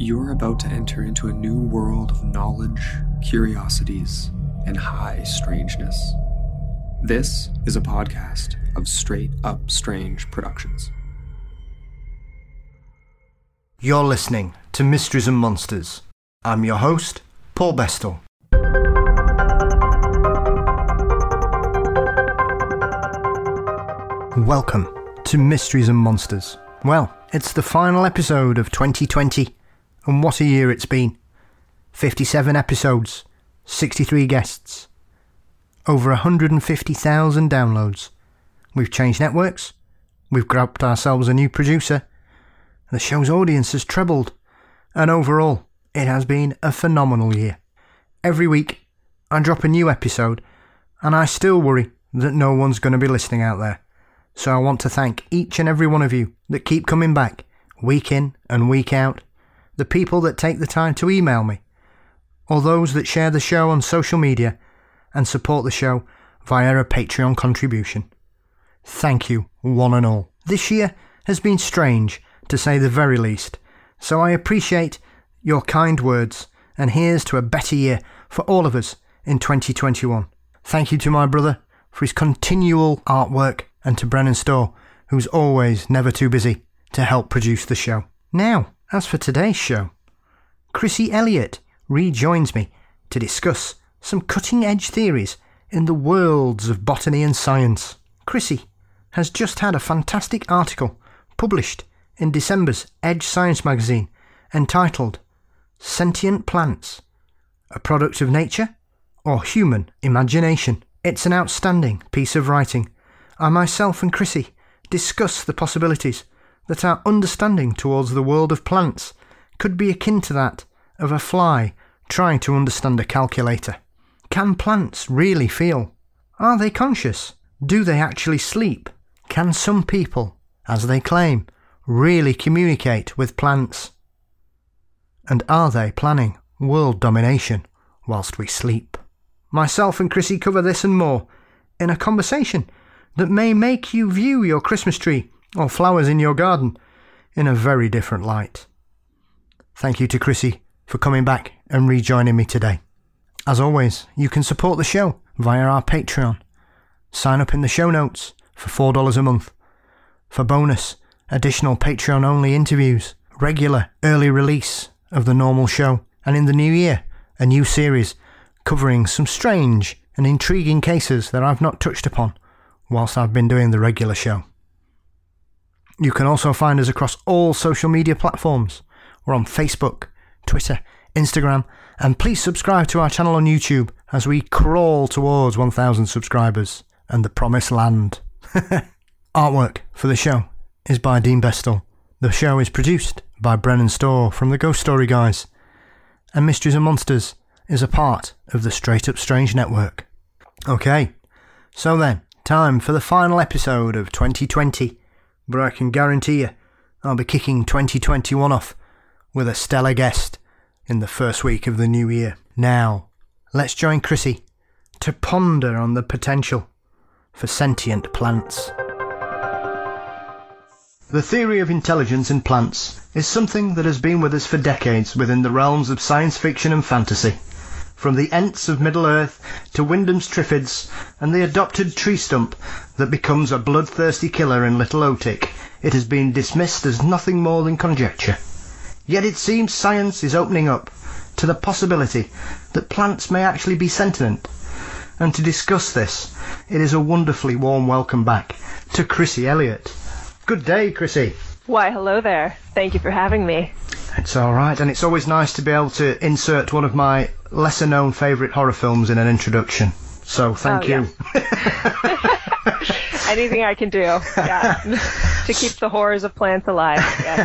You're about to enter into a new world of knowledge, curiosities, and high strangeness. This is a podcast of Straight Up Strange Productions. You're listening to Mysteries and Monsters. I'm your host, Paul Bestel. Welcome to Mysteries and Monsters. Well, it's the final episode of 2020, and what a year it's been. 57 episodes, 63 guests, over 150,000 downloads. We've changed networks, we've grabbed ourselves a new producer, the show's audience has trebled, and overall, it has been a phenomenal year. Every week, I drop a new episode, and I still worry that no one's going to be listening out there. So I want to thank each and every one of you that keep coming back, week in and week out, the people that take the time to email me, or those that share the show on social media and support the show via a Patreon contribution. Thank you, one and all. This year has been strange, to say the very least, so I appreciate your kind words, and here's to a better year for all of us in 2021. Thank you to my brother for his continual artwork, and to Brennan Storr, who's always never too busy to help produce the show. Now, as for today's show, Chrissy Elliott rejoins me to discuss some cutting-edge theories in the worlds of botany and science. Chrissy has just had a fantastic article published in December's Edge Science magazine entitled Sentient Plants, a Product of Nature or Human Imagination. It's an outstanding piece of writing. I myself and Chrissy discuss the possibilities that our understanding towards the world of plants could be akin to that of a fly trying to understand a calculator. Can plants really feel? Are they conscious? Do they actually sleep? Can some people, as they claim, really communicate with plants? And are they planning world domination whilst we sleep? Myself and Chrissy cover this and more in a conversation that may make you view your Christmas tree or flowers in your garden in a very different light. Thank you to Chrissy for coming back and rejoining me today. As always, you can support the show via our Patreon. Sign up in the show notes for $4 a month for bonus, additional Patreon-only interviews, regular early release of the normal show, and in the new year, a new series covering some strange and intriguing cases that I've not touched upon whilst I've been doing the regular show. You can also find us across all social media platforms. We're on Facebook, Twitter, Instagram, and please subscribe to our channel on YouTube as we crawl towards 1,000 subscribers and the promised land. Artwork for the show is by Dean Bestel. The show is produced by Brennan Storr from the Ghost Story Guys, and Mysteries and Monsters is a part of the Straight Up Strange network. Okay, so then, time for the final episode of 2020, but I can guarantee you I'll be kicking 2021 off with a stellar guest in the first week of the new year. Now, let's join Chrissy to ponder on the potential for sentient plants. The theory of intelligence in plants is something that has been with us for decades within the realms of science fiction and fantasy. From the Ents of Middle-earth to Wyndham's Triffids and the adopted tree stump that becomes a bloodthirsty killer in Little Otik, it has been dismissed as nothing more than conjecture. Yet it seems science is opening up to the possibility that plants may actually be sentient. And to discuss this, it is a wonderfully warm welcome back to Chrissy Elliott. Good day, Chrissy. Why, hello there. Thank you for having me. It's all right, and it's always nice to be able to insert one of my lesser-known favourite horror films in an introduction. So, thank you. Anything I can do, yeah, to keep the horrors of plants alive. Yeah.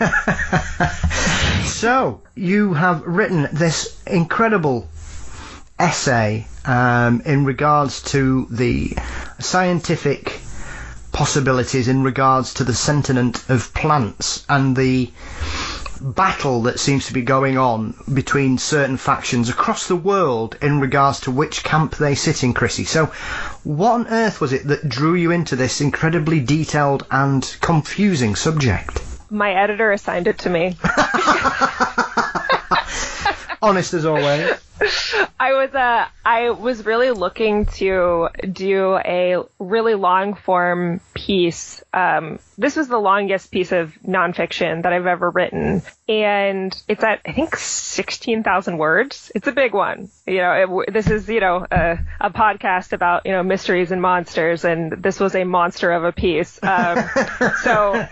So, you have written this incredible essay in regards to the scientific possibilities in regards to the sentiment of plants and the battle that seems to be going on between certain factions across the world in regards to which camp they sit in, Chrissy. So what on earth was it that drew you into this incredibly detailed and confusing subject? My editor assigned it to me. Honest as always. I was really looking to do a really long form piece. This was the longest piece of nonfiction that I've ever written, and it's at, I think, 16,000 words. It's a big one. This is, a podcast about, mysteries and monsters, and this was a monster of a piece. So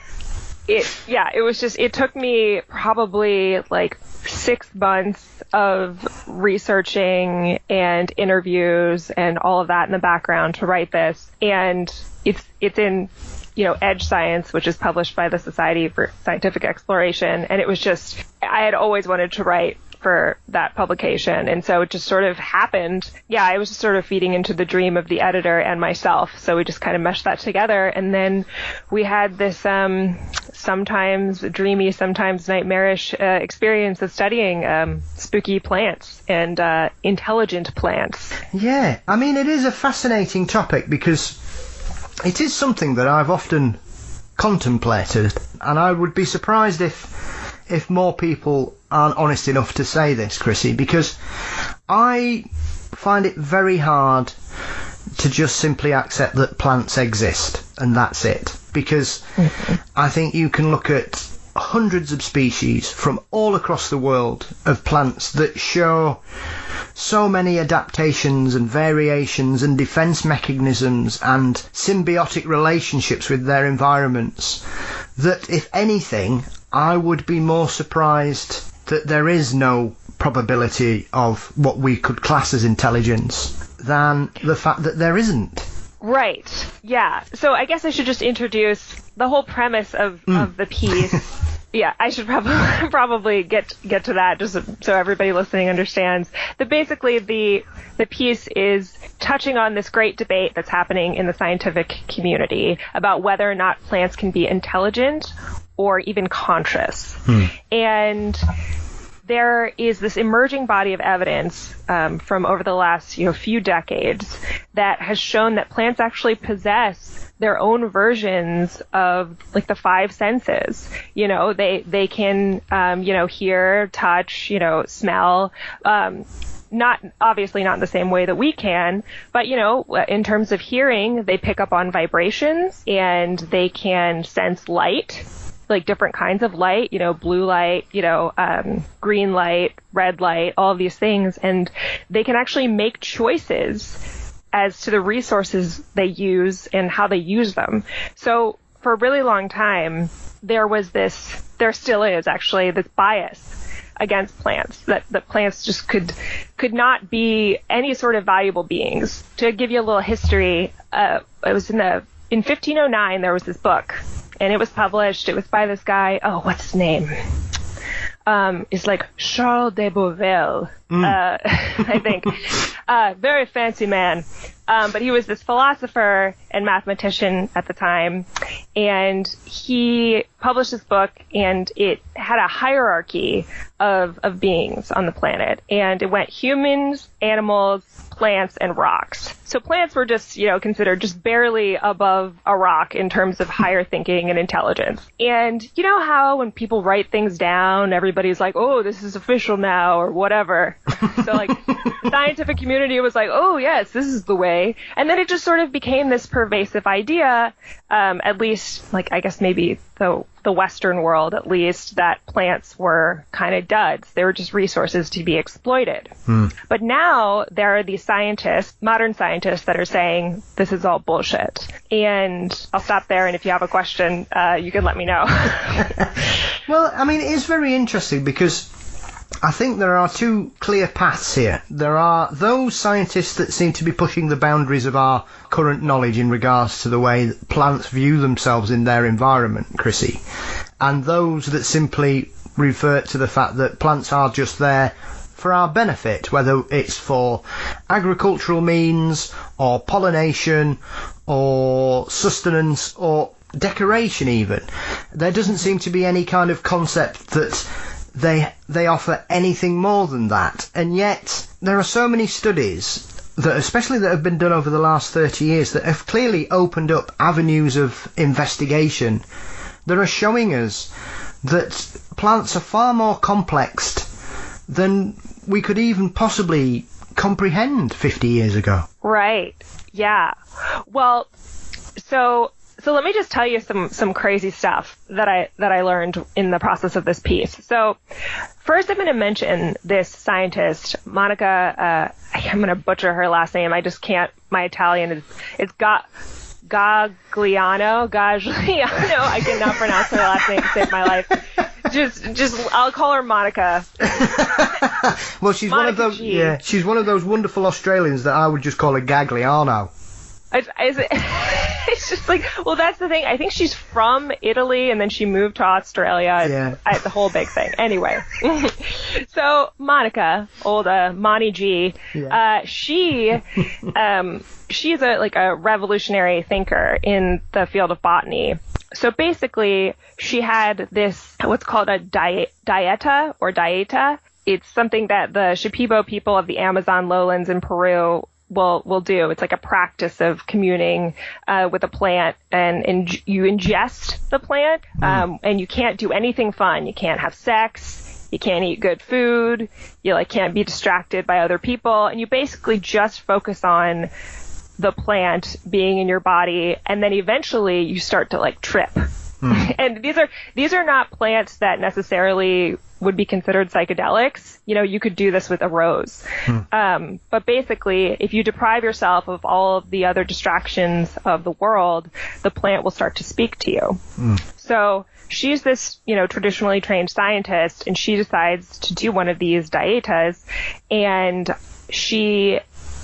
it took me probably like 6 months of researching and interviews and all of that in the background to write this. And it's in, Edge Science, which is published by the Society for Scientific Exploration. And it was just, I had always wanted to write for that publication. And so it just sort of happened. Yeah, I was just sort of feeding into the dream of the editor and myself. So we just kind of meshed that together. And then we had this sometimes dreamy, sometimes nightmarish experience of studying spooky plants and intelligent plants. Yeah, I mean, it is a fascinating topic because it is something that I've often contemplated. And I would be surprised if more people aren't honest enough to say this, Chrissy, because I find it very hard to just simply accept that plants exist and that's it. Because I think you can look at hundreds of species from all across the world of plants that show so many adaptations and variations and defense mechanisms and symbiotic relationships with their environments that, if anything, I would be more surprised that there is no probability of what we could class as intelligence than the fact that there isn't. Right. Yeah. So I guess I should just introduce the whole premise of the piece. Yeah, I should probably get to that just so everybody listening understands that basically the piece is touching on this great debate that's happening in the scientific community about whether or not plants can be intelligent or even conscious. And there is this emerging body of evidence from over the last few decades that has shown that plants actually possess their own versions of like the 5 senses. They can hear, touch, smell. Not obviously not in the same way that we can, but in terms of hearing, they pick up on vibrations and they can sense light, like different kinds of light, blue light, green light, red light, all of these things. And they can actually make choices as to the resources they use and how they use them. So for a really long time, there still is actually this bias against plants, that plants just could not be any sort of valuable beings. To give you a little history, it was in 1509, there was this book, and it was published. It was by this guy. Oh, what's his name? It's like Charles de Beauvais, I think. Very fancy man. But he was this philosopher and mathematician at the time, and he published this book, and it had a hierarchy of beings on the planet, and it went humans, animals, plants, and rocks. So plants were just, considered just barely above a rock in terms of higher thinking and intelligence. And you know how when people write things down, everybody's like, oh, this is official now, or whatever. So like the scientific community was like, oh yes, this is the way. And then it just sort of became this pervasive idea, at least like, I guess maybe the Western world at least, that plants were kind of duds. They were just resources to be exploited. But now there are these scientists, modern scientists, that are saying this is all bullshit. And I'll stop there, and if you have a question, you can let me know. Well, I mean, it is very interesting because I think there are 2 clear paths here. There are those scientists that seem to be pushing the boundaries of our current knowledge in regards to the way that plants view themselves in their environment, Chrissy, and those that simply revert to the fact that plants are just there for our benefit, whether it's for agricultural means or pollination or sustenance or decoration even. There doesn't seem to be any kind of concept that they offer anything more than that. And yet there are so many studies that, especially that have been done over the last 30 years, that have clearly opened up avenues of investigation that are showing us that plants are far more complex than we could even possibly comprehend 50 years ago. Right. Yeah. Well, so let me just tell you some crazy stuff that I learned in the process of this piece. So first I'm going to mention this scientist, Monica, I'm going to butcher her last name. I just can't, my Italian it's Gagliano. I cannot pronounce her last name to save my life. Just I'll call her Monica. Well, she's Monica one of those. G. Yeah, she's one of those wonderful Australians that I would just call a Gagliano. It's just like, well, that's the thing. I think she's from Italy and then she moved to Australia. Yeah. The whole big thing. Anyway. So Monica, old Monty G, yeah. She's a revolutionary thinker in the field of botany. So basically, she had this, what's called a dieta. It's something that the Shipibo people of the Amazon lowlands in Peru will do. It's like a practice of communing with a plant, and you ingest the plant, and you can't do anything fun. You can't have sex. You can't eat good food. You can't be distracted by other people, and you basically just focus on the plant being in your body, and then eventually you start to trip. And these are not plants that necessarily would be considered psychedelics. You could do this with a rose. But basically, if you deprive yourself of all of the other distractions of the world, the plant will start to speak to you. So she's this, traditionally trained scientist, and she decides to do one of these dietas, and she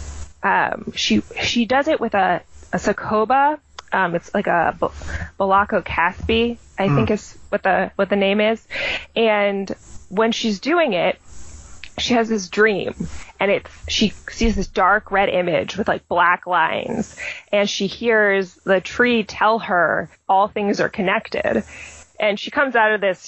does it with a Sakoba. It's like a Balaco Caspi, I think is what the name is. And when she's doing it, she has this dream, and she sees this dark red image with black lines, and she hears the tree tell her all things are connected. And she comes out of this,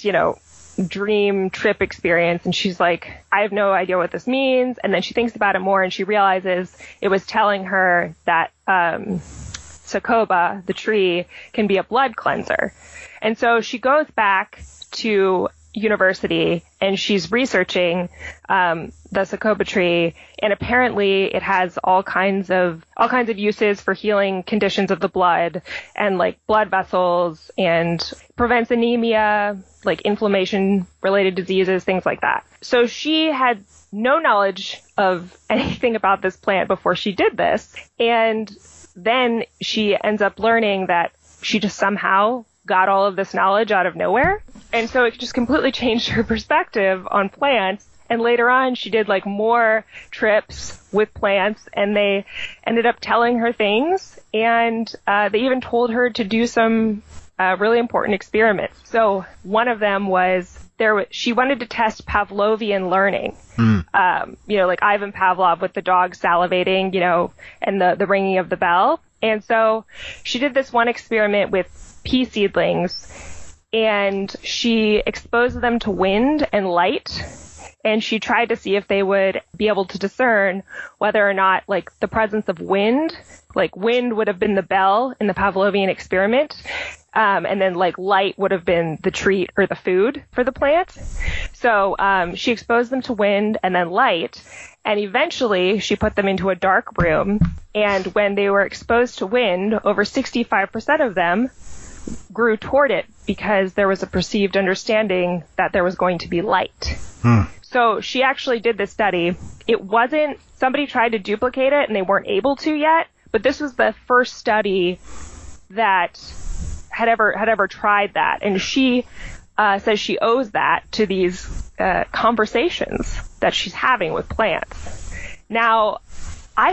dream trip experience, and she's like, I have no idea what this means. And then she thinks about it more, and she realizes it was telling her that Sakoba, the tree, can be a blood cleanser. And so she goes back to university, and she's researching the Sakoba tree, and apparently it has all kinds of uses for healing conditions of the blood, and blood vessels, and prevents anemia, inflammation related diseases, things like that. So she had no knowledge of anything about this plant before she did this, and then she ends up learning that she just somehow got all of this knowledge out of nowhere. And so it just completely changed her perspective on plants. And later on, she did more trips with plants, and they ended up telling her things. And they even told her to do some really important experiments. So one of them was she wanted to test Pavlovian learning. Like Ivan Pavlov with the dog salivating, and the ringing of the bell. And so she did this one experiment with pea seedlings, and she exposed them to wind and light, and she tried to see if they would be able to discern whether or not the presence of wind would have been the bell in the Pavlovian experiment, and then light would have been the treat or the food for the plant. So she exposed them to wind and then light, and eventually she put them into a dark room, and when they were exposed to wind, over 65% of them grew toward it because there was a perceived understanding that there was going to be light. So she actually did this study. Somebody tried to duplicate it and they weren't able to yet, but this was the first study that had ever tried that. And she says she owes that to these conversations that she's having with plants. Now, I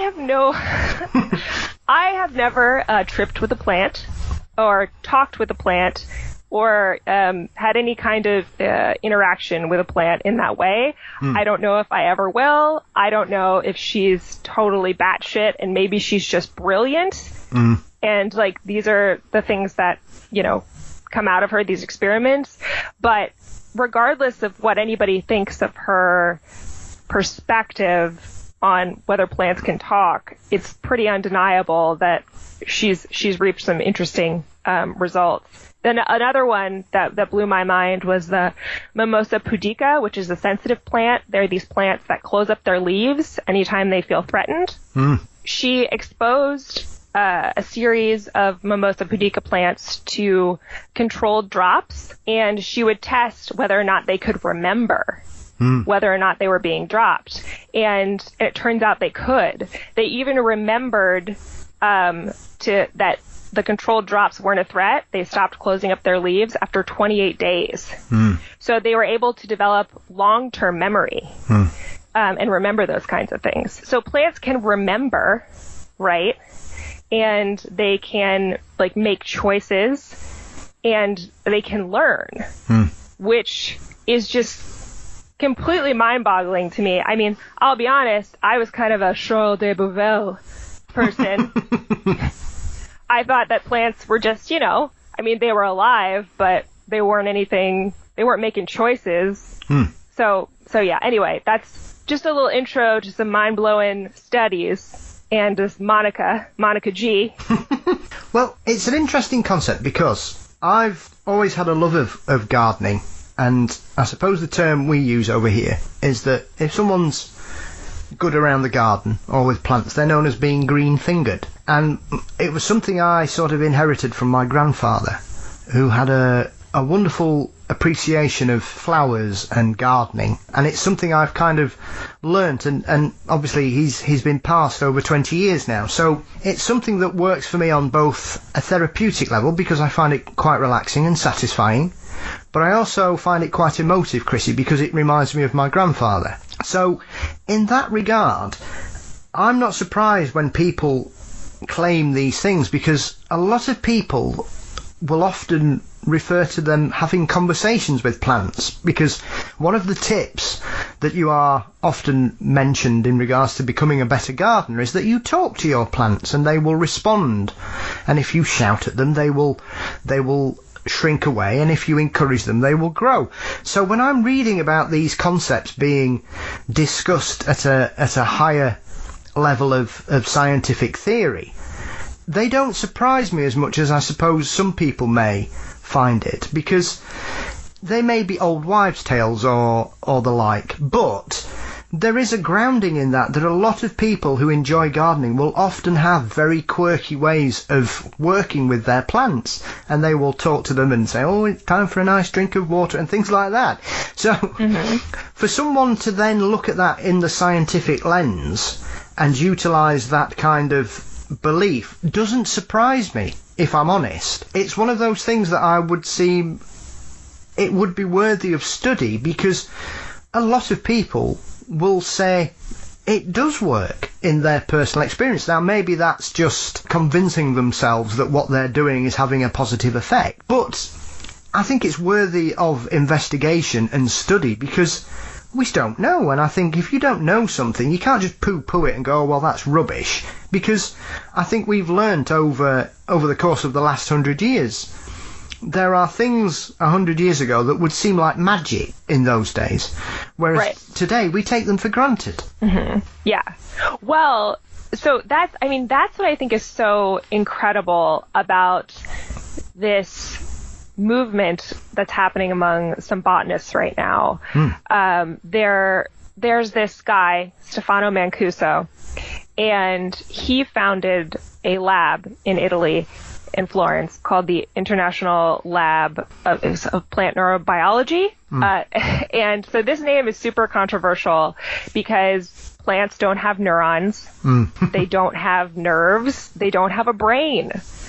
have never tripped with a plant or talked with a plant or had any kind of interaction with a plant in that way. I don't know if I ever will. I don't know if she's totally batshit and maybe she's just brilliant. And these are the things that, come out of her, these experiments. But regardless of what anybody thinks of her perspective on whether plants can talk, it's pretty undeniable that she's reaped some interesting results. Then another one that blew my mind was the Mimosa pudica, which is a sensitive plant. They're these plants that close up their leaves anytime they feel threatened. She exposed a series of Mimosa pudica plants to controlled drops, and she would test whether or not they could remember whether or not they were being dropped. And it turns out they could. They even remembered that the controlled drops weren't a threat. They stopped closing up their leaves after 28 days. So they were able to develop long-term memory and remember those kinds of things. So plants can remember, right? And they can make choices, and they can learn, which is just completely mind-boggling to me. I mean, I'll be honest, I was kind of a Charles de Bouvel person. I thought that plants were just, they were alive, but they weren't making choices. So yeah, anyway, that's just a little intro to some mind-blowing studies. And just Monica G. Well, it's an interesting concept because I've always had a love of gardening, and I suppose the term we use over here is that if someone's good around the garden or with plants, they're known as being green-fingered. And it was something I sort of inherited from my grandfather, who had a wonderful appreciation of flowers and gardening, and it's something I've kind of learnt, and obviously he's been passed over 20 years now, so it's something that works for me on both a therapeutic level because I find it quite relaxing and satisfying, but I also find it quite emotive, Chrissy, because it reminds me of my grandfather. So in that regard, I'm not surprised when people claim these things, because a lot of people will often refer to them having conversations with plants, because one of the tips that you are often mentioned in regards to becoming a better gardener is that you talk to your plants and they will respond, and if you shout at them they will shrink away, and if you encourage them they will grow. So when I'm reading about these concepts being discussed at a higher level of scientific theory, they don't surprise me as much as I suppose some people may find it, because they may be old wives' tales or the like, but there is a grounding in that a lot of people who enjoy gardening will often have very quirky ways of working with their plants, and they will talk to them and say, oh, it's time for a nice drink of water and things like that. So for someone to then look at that in the scientific lens and utilise that kind of belief doesn't surprise me, if I'm honest. It's one of those things that I would see it would be worthy of study, because a lot of people will say it does work in their personal experience. Now, maybe that's just convincing themselves that what they're doing is having a positive effect, but I think it's worthy of investigation and study, because we just don't know. And I think if you don't know something, you can't just poo-poo it and go, oh, well, that's rubbish, because I think we've learnt over the course of the last 100 years, there are things 100 years ago that would seem like magic in those days, whereas today we take them for granted. Yeah. Well, so that's what I think is so incredible about this movement that's happening among some botanists right now. There's this guy, Stefano Mancuso, and he founded a lab in Italy, in Florence, called the International Lab of Plant Neurobiology. And so this name is super controversial because plants don't have neurons, they don't have nerves, they don't have a brain.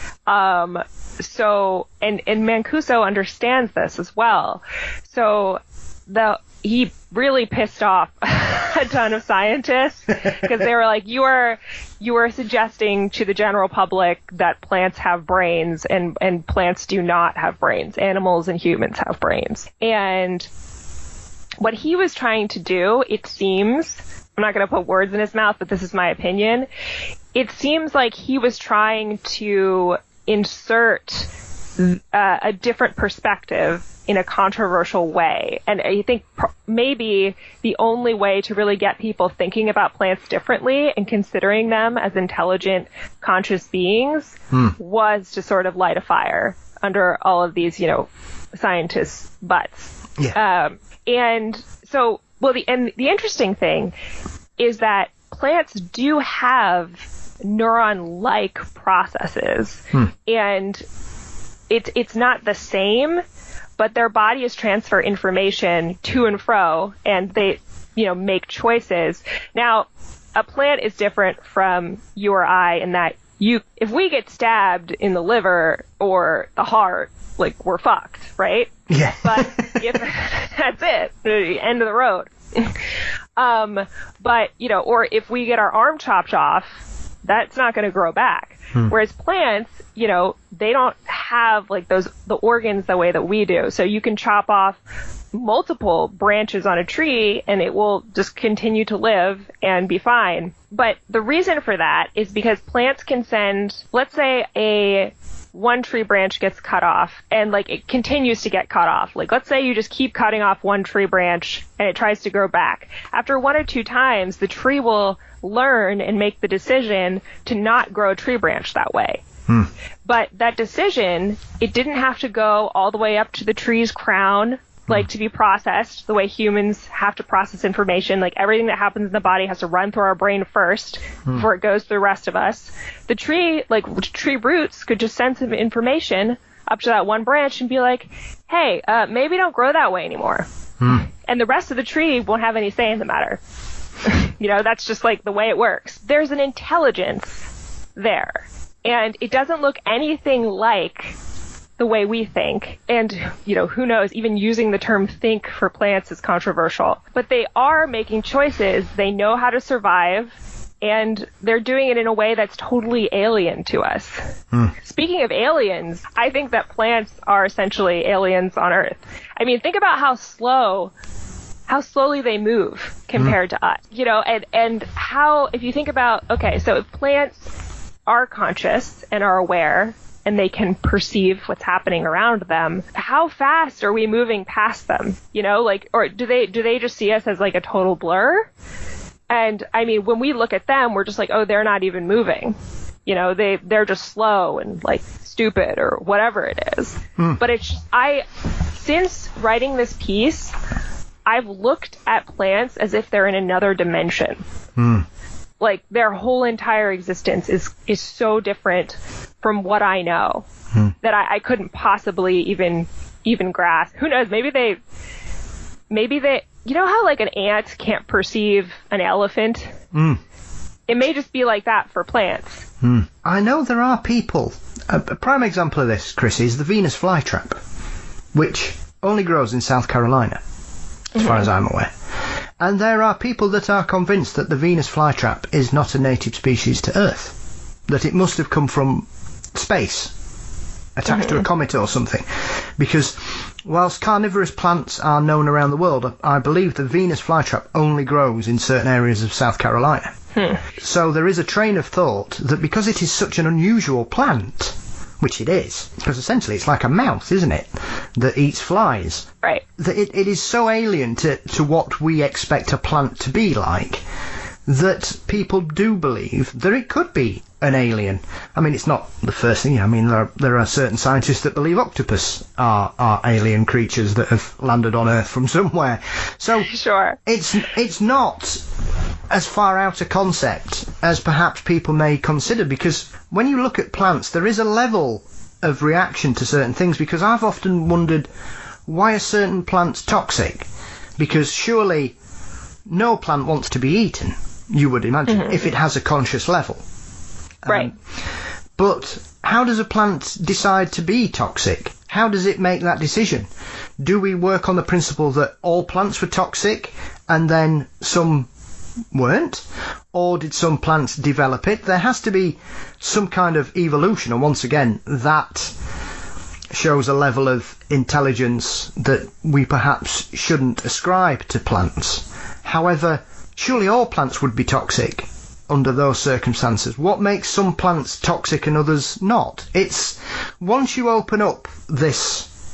So, and Mancuso understands this as well. So he really pissed off a ton of scientists because they were like, you are suggesting to the general public that plants have brains, and plants do not have brains. Animals and humans have brains. And what he was trying to do, it seems, I'm not going to put words in his mouth, but this is my opinion, it seems like he was trying to insert a different perspective in a controversial way. And I think maybe the only way to really get people thinking about plants differently and considering them as intelligent, conscious beings was to sort of light a fire under all of these, scientists' butts. Yeah. And so, the interesting thing is that plants do have neuron-like processes, and it's not the same, but their bodies transfer information to and fro, and they, make choices. Now, a plant is different from you or I in that if we get stabbed in the liver or the heart, like, we're fucked, right? Yeah. But if that's it, end of the road. But, or if we get our arm chopped off, that's not going to grow back. Whereas plants, they don't have like the organs the way that we do. So you can chop off multiple branches on a tree and it will just continue to live and be fine. But the reason for that is because plants can send, let's say one tree branch gets cut off and like it continues to get cut off. Like let's say you just keep cutting off one tree branch and it tries to grow back. After 1 or 2 times, the tree will learn and make the decision to not grow a tree branch that way. But that decision, it didn't have to go all the way up to the tree's crown, like to be processed the way humans have to process information. Like everything that happens in the body has to run through our brain first before it goes to the rest of us. The tree, like tree roots, could just send some information up to that one branch and be like, hey, maybe don't grow that way anymore. And the rest of the tree won't have any say in the matter. That's just like the way it works. There's an intelligence there. And it doesn't look anything like the way we think. And, who knows, even using the term think for plants is controversial. But they are making choices. They know how to survive. And they're doing it in a way that's totally alien to us. Speaking of aliens, I think that plants are essentially aliens on Earth. I mean, think about how slowly they move compared to us, and how, if you think about, okay, so if plants are conscious and are aware and they can perceive what's happening around them, how fast are we moving past them? Or do they just see us as like a total blur? And I mean, when we look at them, we're just like, oh, they're not even moving. They're just slow and like stupid or whatever it is. But since writing this piece, I've looked at plants as if they're in another dimension. Like their whole entire existence is so different from what I know that I couldn't possibly even grasp. Who knows? Maybe they, how like an ant can't perceive an elephant? It may just be like that for plants. I know there are people. A prime example of this, Chris, is the Venus flytrap, which only grows in South Carolina, as far as I'm aware. And there are people that are convinced that the Venus flytrap is not a native species to Earth, that it must have come from space, attached to a comet or something. Because whilst carnivorous plants are known around the world, I believe the Venus flytrap only grows in certain areas of South Carolina. So there is a train of thought that because it is such an unusual plant, which it is, because essentially it's like a mouse, isn't it, that eats flies. Right. That it is so alien to what we expect a plant to be like, that people do believe that it could be an alien. I mean, it's not the first thing. I mean, there are certain scientists that believe octopus are alien creatures that have landed on Earth from somewhere. So sure. It's not as far out a concept as perhaps people may consider, because when you look at plants, there is a level of reaction to certain things, because I've often wondered, why are certain plants toxic? Because surely no plant wants to be eaten, you would imagine, if it has a conscious level. Right. But how does a plant decide to be toxic? How does it make that decision? Do we work on the principle that all plants were toxic and then some weren't? Or did some plants develop it? There has to be some kind of evolution, and once again, that shows a level of intelligence that we perhaps shouldn't ascribe to plants. However, surely all plants would be toxic under those circumstances. What makes some plants toxic and others not? It's once you open up this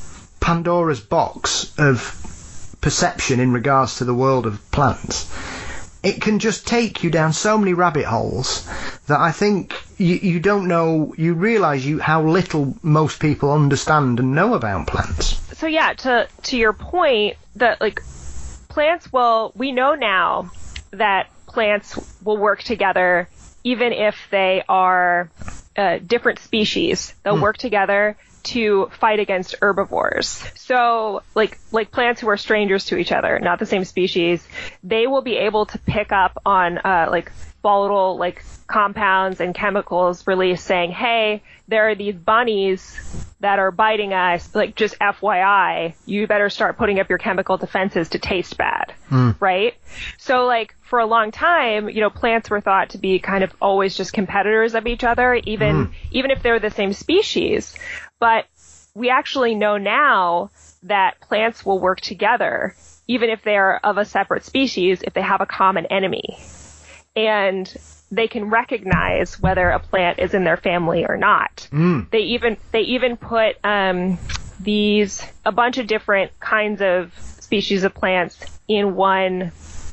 Pandora's box of perception in regards to the world of plants. It can just take you down so many rabbit holes that I think you don't know, you realise how little most people understand and know about plants. So yeah, to your point, that like plants we know now that plants will work together even if they are different species. They'll work together to fight against herbivores. So like plants who are strangers to each other, not the same species, they will be able to pick up on like volatile like compounds and chemicals released saying, hey, there are these bunnies that are biting us, like just FYI, you better start putting up your chemical defenses to taste bad, right? So like for a long time, plants were thought to be kind of always just competitors of each other, even if they're the same species. But we actually know now that plants will work together, even if they are of a separate species, if they have a common enemy. And they can recognize whether a plant is in their family or not. They even put a bunch of different kinds of species of plants in one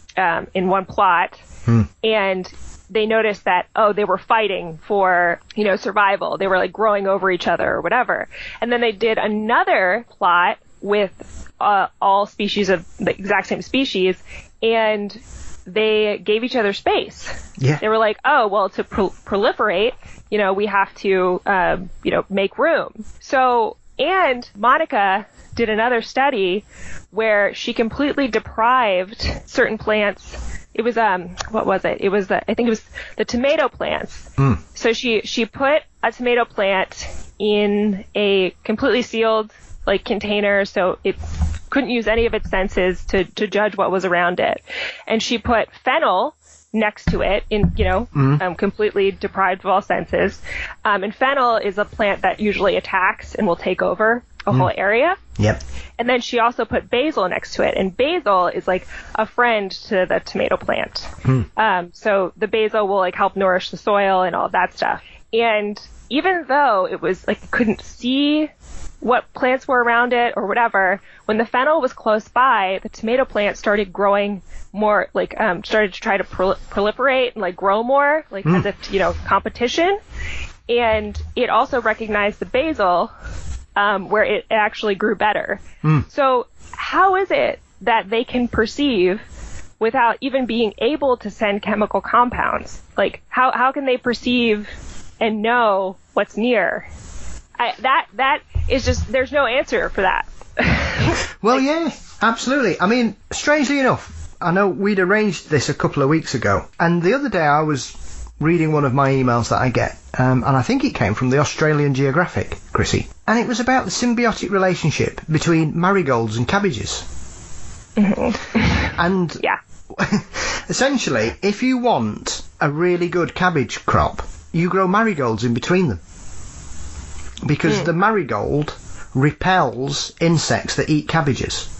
plot, and they noticed that they were fighting for survival. They were like growing over each other or whatever. And then they did another plot with all species of the exact same species, and they gave each other space. Yeah. They were like, to proliferate, we have to, make room. So, and Monica did another study where she completely deprived certain plants. It was, what was it? It was I think it was the tomato plants. So she put a tomato plant in a completely sealed, like, container, so it couldn't use any of its senses to judge what was around it. And she put fennel next to it completely deprived of all senses. And fennel is a plant that usually attacks and will take over a whole area. Yep. And then she also put basil next to it. And basil is like a friend to the tomato plant. So the basil will like help nourish the soil and all of that stuff. And even though it was like you couldn't see what plants were around it or whatever, when the fennel was close by, the tomato plant started growing more, like started to try to proliferate and like grow more, like as if competition. And it also recognized the basil, where it actually grew better. So how is it that they can perceive without even being able to send chemical compounds? Like how can they perceive and know what's near? That is just, there's no answer for that. Well, yeah, absolutely. I mean, strangely enough, I know we'd arranged this a couple of weeks ago, and the other day I was reading one of my emails that I get, and I think it came from the Australian Geographic, Chrissy, and it was about the symbiotic relationship between marigolds and cabbages. And yeah. Essentially, if you want a really good cabbage crop, you grow marigolds in between them. Because the marigold repels insects that eat cabbages.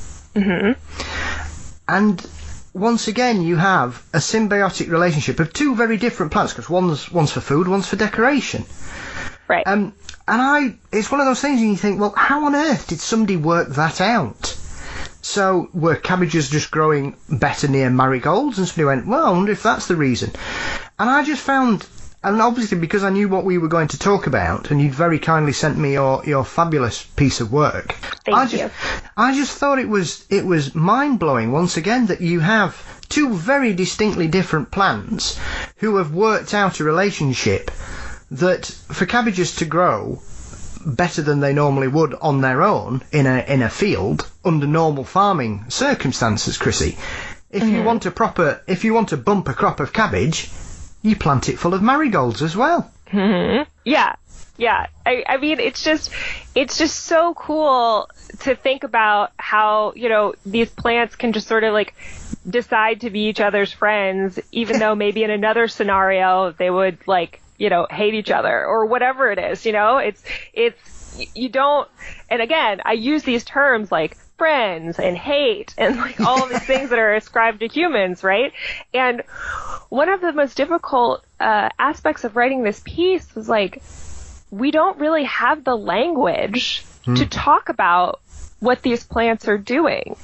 And once again, you have a symbiotic relationship of two very different plants, because one's for food, one's for decoration. Right. And it's one of those things, and you think, well, how on earth did somebody work that out? So were cabbages just growing better near marigolds? And somebody went, well, I wonder if that's the reason. And I just found... And obviously, because I knew what we were going to talk about, and you'd very kindly sent me your fabulous piece of work. Thank you. I just thought it was mind-blowing once again that you have two very distinctly different plants who have worked out a relationship that for cabbages to grow better than they normally would on their own in a field under normal farming circumstances, Chrissy. If you want to bump a crop of cabbage, you plant it full of marigolds as well. Yeah. I mean, it's just so cool to think about how, these plants can just sort of like decide to be each other's friends, even though maybe in another scenario they would like, hate each other or whatever it is, you don't, and again, I use these terms like friends and hate and like all of these things that are ascribed to humans, right? And one of the most difficult aspects of writing this piece was like, we don't really have the language to talk about what these plants are doing.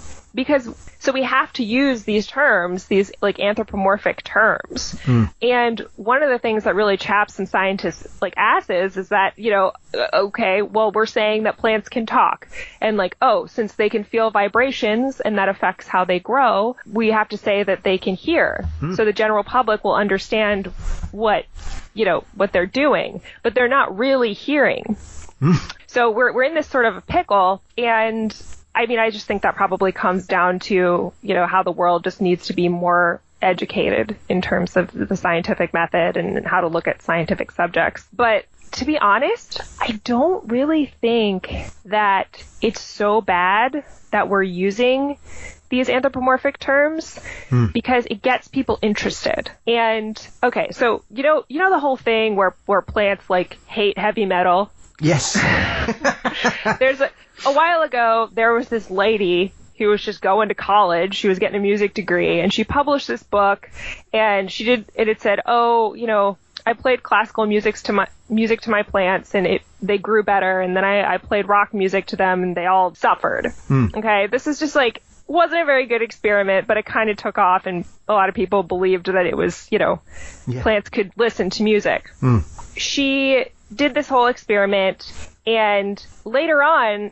So we have to use these terms, these like anthropomorphic terms. And one of the things that really chaps some scientists like asses is that, okay, well, we're saying that plants can talk, and like, oh, since they can feel vibrations and that affects how they grow, we have to say that they can hear. So the general public will understand what they're doing, but they're not really hearing. So we're in this sort of a pickle, and I mean, I just think that probably comes down to, how the world just needs to be more educated in terms of the scientific method and how to look at scientific subjects. But to be honest, I don't really think that it's so bad that we're using these anthropomorphic terms because it gets people interested. And okay, so you know the whole thing where plants like hate heavy metal? Yes. There's a while ago, there was this lady who was just going to college. She was getting a music degree, and she published this book, and it said, oh, I played classical music to my plants, and they grew better, and then I played rock music to them, and they all suffered. Okay, this is just like, wasn't a very good experiment, but it kind of took off, and a lot of people believed that it was, plants could listen to music. She did this whole experiment, and later on,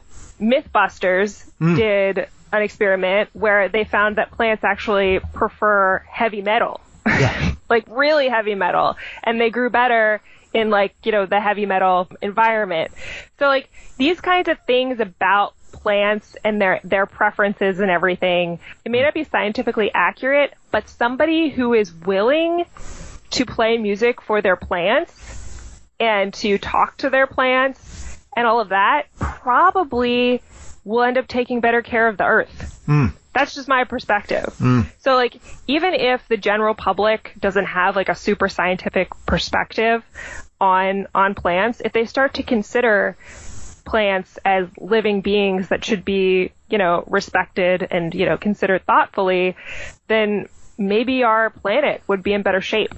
Mythbusters did an experiment where they found that plants actually prefer heavy metal. Yeah. Like really heavy metal, and they grew better in the heavy metal environment. So like these kinds of things about plants and their preferences and everything, it may not be scientifically accurate, but somebody who is willing to play music for their plants and to talk to their plants and all of that probably will end up taking better care of the earth. That's just my perspective. So like, even if the general public doesn't have like a super scientific perspective on plants, if they start to consider plants as living beings that should be, respected and, considered thoughtfully, then maybe our planet would be in better shape.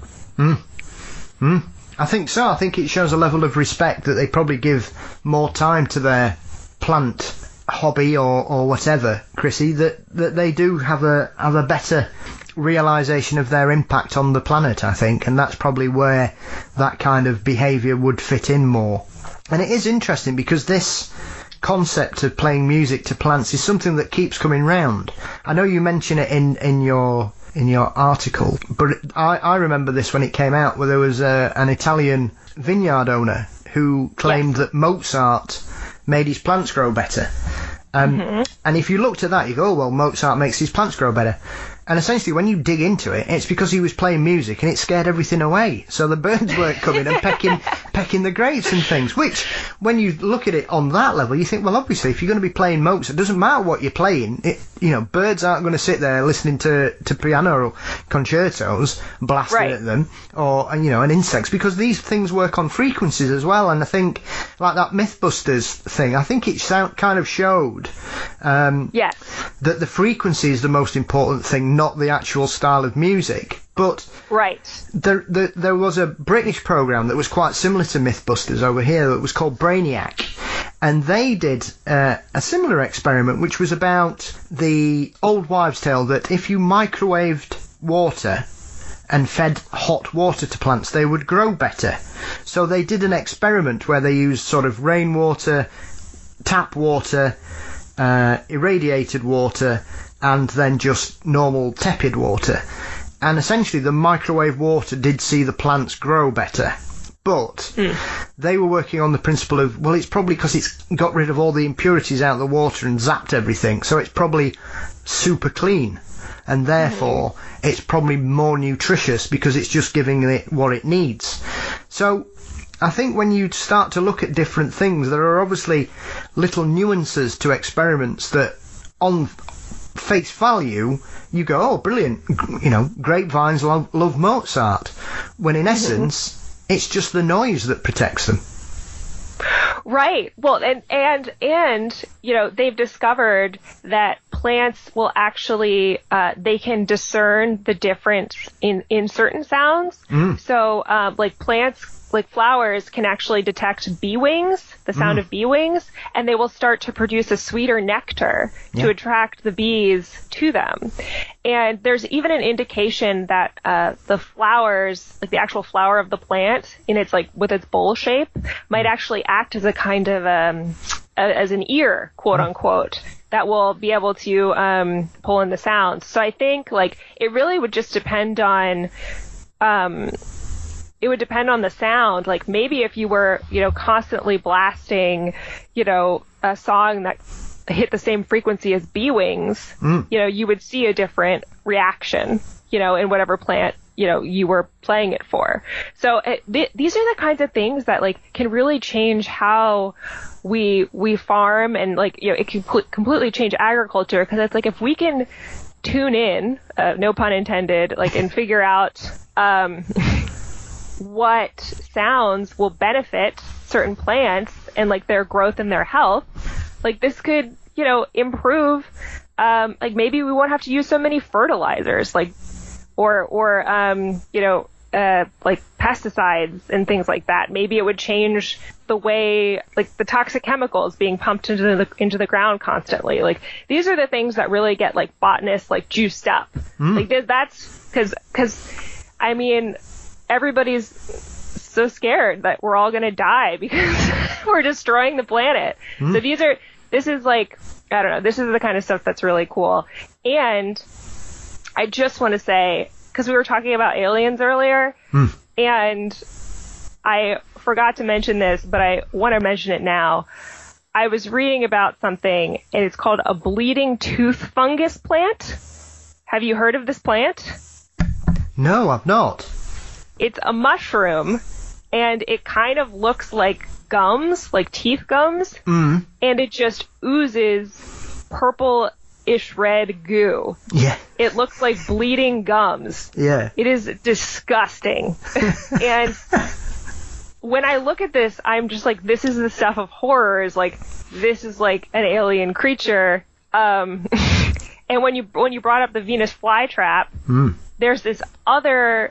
I think so. I think it shows a level of respect that they probably give more time to their plant hobby or whatever, Chrissy, that they do have a better realisation of their impact on the planet, I think, and that's probably where that kind of behaviour would fit in more. And it is interesting because this concept of playing music to plants is something that keeps coming round. I know you mention it in your article, but I remember this when it came out, where there was an Italian vineyard owner who claimed that Mozart made his plants grow better. And if you looked at that, you go, oh, well, Mozart makes his plants grow better. And essentially, when you dig into it, it's because he was playing music and it scared everything away. So the birds weren't coming and pecking the grapes and things, which, when you look at it on that level, you think, well, obviously, if you're going to be playing Mozart, it doesn't matter what you're playing. Birds aren't going to sit there listening to piano concertos, blasting at them, or, and insects, because these things work on frequencies as well. And I think, like that Mythbusters thing, I think it kind of showed that the frequency is the most important thing, not the actual style of music. But there was a British programme that was quite similar to Mythbusters over here that was called Brainiac, and they did a similar experiment, which was about the old wives' tale that if you microwaved water and fed hot water to plants, they would grow better. So they did an experiment where they used sort of rainwater, tap water, irradiated water, and then just normal tepid water. And essentially the microwave water did see the plants grow better. But they were working on the principle of, well, it's probably because it's got rid of all the impurities out of the water and zapped everything, so it's probably super clean. And therefore, it's probably more nutritious because it's just giving it what it needs. So I think when you start to look at different things, there are obviously little nuances to experiments that, on face value, you go, oh, brilliant, grapevines love Mozart, when in essence, it's just the noise that protects them. Right. Well, and they've discovered that plants will actually, they can discern the difference in certain sounds. So, like plants, like flowers can actually detect bee wings, the sound of bee wings, and they will start to produce a sweeter nectar to attract the bees to them. And there's even an indication that the flowers, like the actual flower of the plant in its like with its bowl shape, might actually act as a kind of as an ear, quote unquote, that will be able to pull in the sounds. So I think like it really would just depend on it would depend on the sound. Like maybe if you were, constantly blasting, a song that hit the same frequency as bee wings, you would see a different reaction, in whatever plant, you were playing it for. So these are the kinds of things that like can really change how we farm, and like, it can completely change agriculture, because it's like if we can tune in, no pun intended, like, and figure out what sounds will benefit certain plants and like their growth and their health, like this could, improve, like maybe we won't have to use so many fertilizers, like, or like pesticides and things like that. Maybe it would change the way, like, the toxic chemicals being pumped into the ground constantly. Like, these are the things that really get like botanists like juiced up. Like that's because I mean, everybody's so scared that we're all going to die because we're destroying the planet. So this is like, I don't know, this is the kind of stuff that's really cool. And I just want to say, because we were talking about aliens earlier, and I forgot to mention this, but I want to mention it now. I was reading about something, and it's called a bleeding tooth fungus plant. Have you heard of this plant? No, I've not. It's a mushroom, and it kind of looks like gums, like teeth gums, and it just oozes purple-ish red goo. Yeah. It looks like bleeding gums. Yeah. It is disgusting. And when I look at this, I'm just like, this is the stuff of horrors. Like, this is like an alien creature. And when you brought up the Venus flytrap, there's this other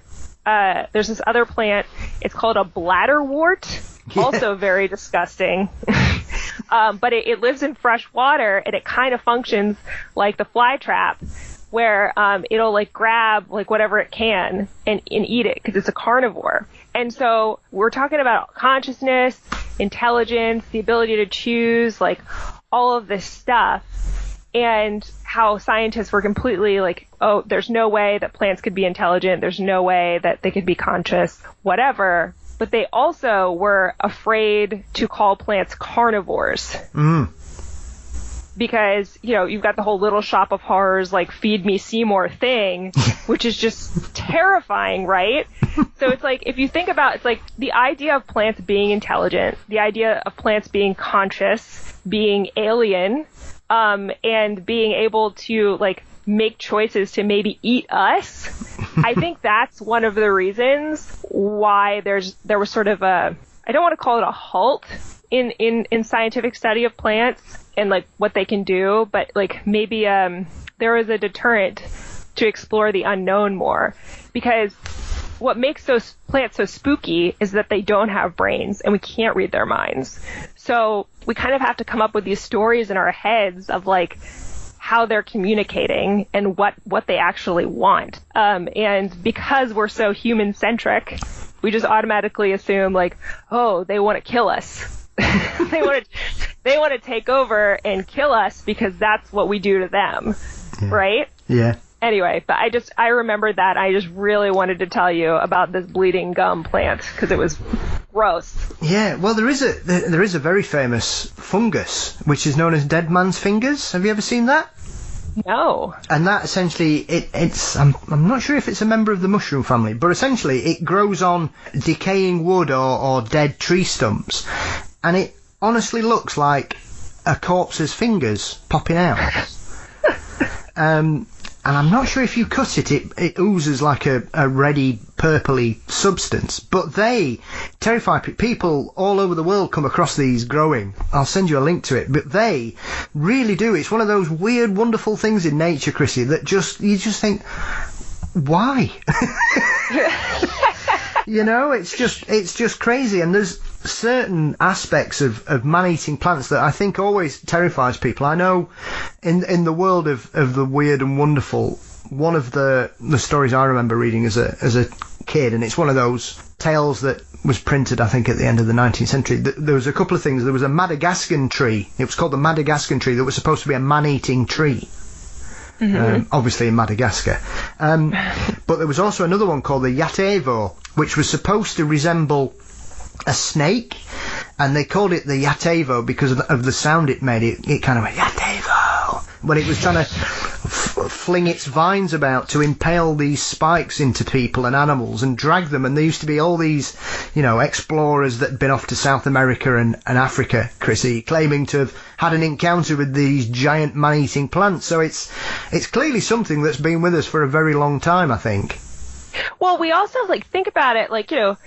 plant. It's called a bladderwort. Also very disgusting. But it lives in fresh water, and it kind of functions like the flytrap, where it'll like grab like whatever it can and eat it, because it's a carnivore. And so we're talking about consciousness, intelligence, the ability to choose, like all of this stuff, and how scientists were completely like, oh, there's no way that plants could be intelligent. There's no way that they could be conscious, whatever. But they also were afraid to call plants carnivores. Because, you've got the whole Little Shop of Horrors, like, Feed Me Seymour thing, which is just terrifying, right? So it's like, if you think about, it's like the idea of plants being intelligent, the idea of plants being conscious, being alien, and being able to, like, make choices to maybe eat us. I think that's one of the reasons why there was sort of I don't want to call it a halt in scientific study of plants and like what they can do, but like maybe there was a deterrent to explore the unknown more, because what makes those plants so spooky is that they don't have brains and we can't read their minds. So we kind of have to come up with these stories in our heads of like how they're communicating and what they actually want. And because we're so human-centric, we just automatically assume like, oh, they want to kill us. they want to take over and kill us because that's what we do to them, right? Yeah. Anyway, but I remembered that. I just really wanted to tell you about this bleeding gum plant because it was gross. Yeah, well, there is a very famous fungus which is known as dead man's fingers. Have you ever seen that? No. And that essentially, it's I'm not sure if it's a member of the mushroom family, but essentially it grows on decaying wood or dead tree stumps, and it honestly looks like a corpse's fingers popping out. And I'm not sure if you cut it, it oozes like a reddy, purpley substance. But they terrify people all over the world come across these growing. I'll send you a link to it. But they really do. It's one of those weird, wonderful things in nature, Chrissy, that you just think, why? You know, it's just crazy. And there's certain aspects of man-eating plants that I think always terrifies people. I know in the world of the weird and wonderful, one of the stories I remember reading as a kid, and it's one of those tales that was printed, I think, at the end of the 19th century. There was a couple of things. There was a Madagascan tree. It was called the Madagascan tree that was supposed to be a man-eating tree. Obviously in Madagascar. But there was also another one called the Yatevo, which was supposed to resemble a snake, and they called it the Yatevo because of the sound it made. It kind of went Yatevo when it was trying to fling its vines about to impale these spikes into people and animals and drag them. And there used to be all these, explorers that had been off to South America and Africa, Chrissy, claiming to have had an encounter with these giant man-eating plants. So it's clearly something that's been with us for a very long time, I think. Well, we also think about it,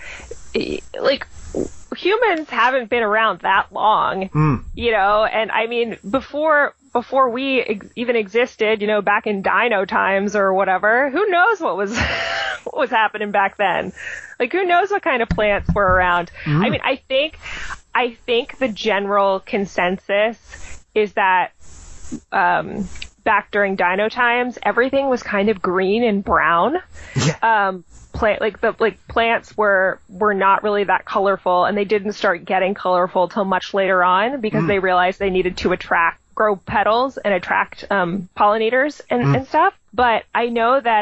humans haven't been around that long, and I mean, before we even existed, back in dino times or whatever, who knows what was happening back then? Who knows what kind of plants were around? I mean, I think the general consensus is that back during dino times, everything was kind of green and brown. Yeah. Plants were not really that colorful, and they didn't start getting colorful till much later on because they realized they needed to grow petals and attract pollinators and stuff. But I know that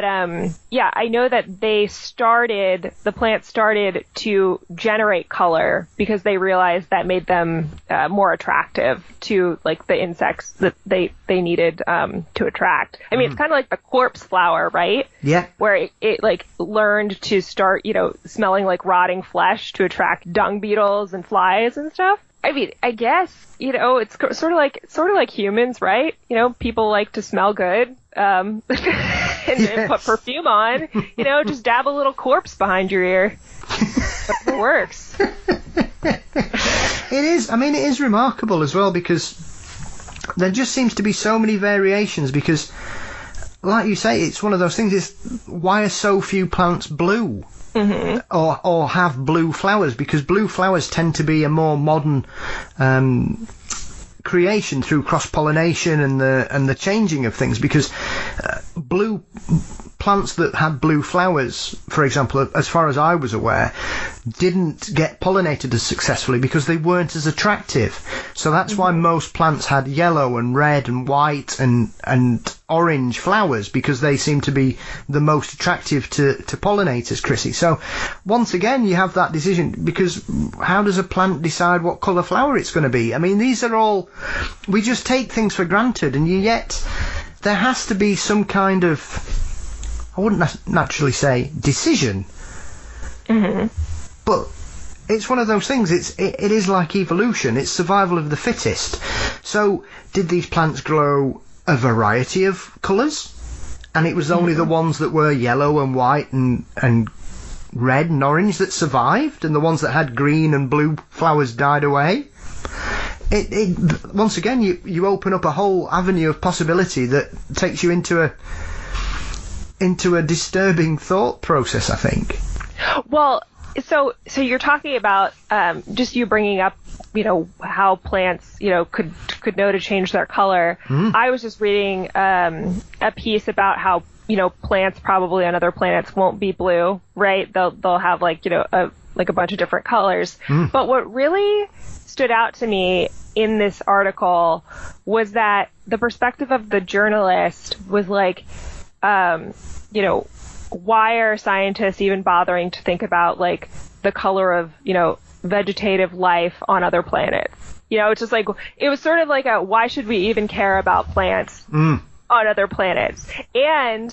the plants started to generate color because they realized that made them more attractive to the insects that they needed to attract. I mean, it's kind of like the corpse flower, right? Yeah. Where it learned to start, smelling like rotting flesh to attract dung beetles and flies and stuff. I mean, I guess, it's sort of like humans, right? People like to smell good, and put perfume on, just dab a little corpse behind your ear. It works. It is remarkable as well, because there just seems to be so many variations, because, like you say, it's one of those things, why are so few plants blue? Or have blue flowers, because blue flowers tend to be a more modern creation through cross-pollination and the changing of things, because blue plants that had blue flowers, for example, as far as I was aware, didn't get pollinated as successfully because they weren't as attractive. So that's why most plants had yellow and red and white and orange flowers, because they seem to be the most attractive to pollinators, Chrissy. So once again, you have that decision, because how does a plant decide what colour flower it's going to be? I mean, these are all, we just take things for granted, and yet there has to be some kind of, I wouldn't naturally say decision, but it's one of those things. It is like evolution. It's survival of the fittest. So did these plants grow a variety of colours, and it was only the ones that were yellow and white and red and orange that survived, and the ones that had green and blue flowers died away? It once again, you open up a whole avenue of possibility that takes you into a disturbing thought process, I think. Well, so you're talking about just you bringing up, how plants, could know to change their color. I was just reading a piece about how, plants probably on other planets won't be blue, right? They'll have a bunch of different colors. But what really stood out to me in this article was that the perspective of the journalist was why are scientists even bothering to think about the color of, vegetative life on other planets? It's just it was sort of like why should we even care about plants on other planets? And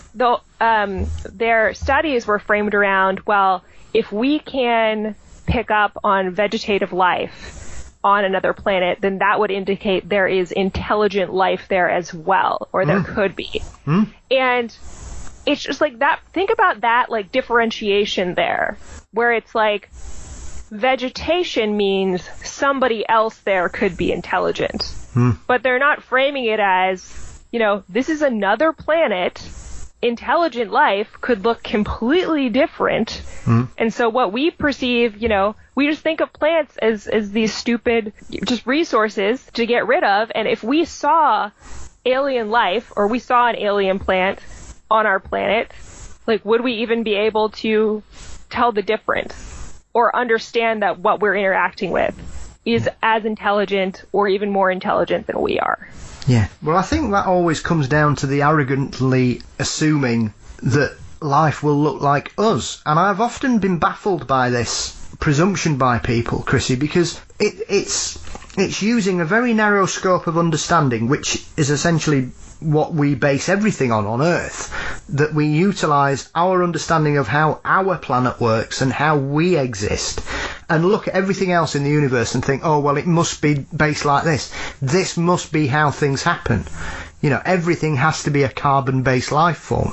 their studies were framed around, well, if we can pick up on vegetative life on another planet, then that would indicate there is intelligent life there as well, or there could be. And it's just that, think about that differentiation there, where it's vegetation means somebody else there could be intelligent. But they're not framing it as, this is another planet intelligent life could look completely different. And so what we perceive, we just think of plants as these stupid just resources to get rid of. And if we saw alien life, or we saw an alien plant on our planet, like, would we even be able to tell the difference or understand that what we're interacting with is as intelligent or even more intelligent than we are? Yeah. Well, I think that always comes down to the arrogantly assuming that life will look like us. And I've often been baffled by this presumption by people, Chrissy, because it's using a very narrow scope of understanding, which is essentially what we base everything on Earth, that we utilise our understanding of how our planet works and how we exist, and look at everything else in the universe and think, oh, well, it must be based like this. This must be how things happen. Everything has to be a carbon-based life form.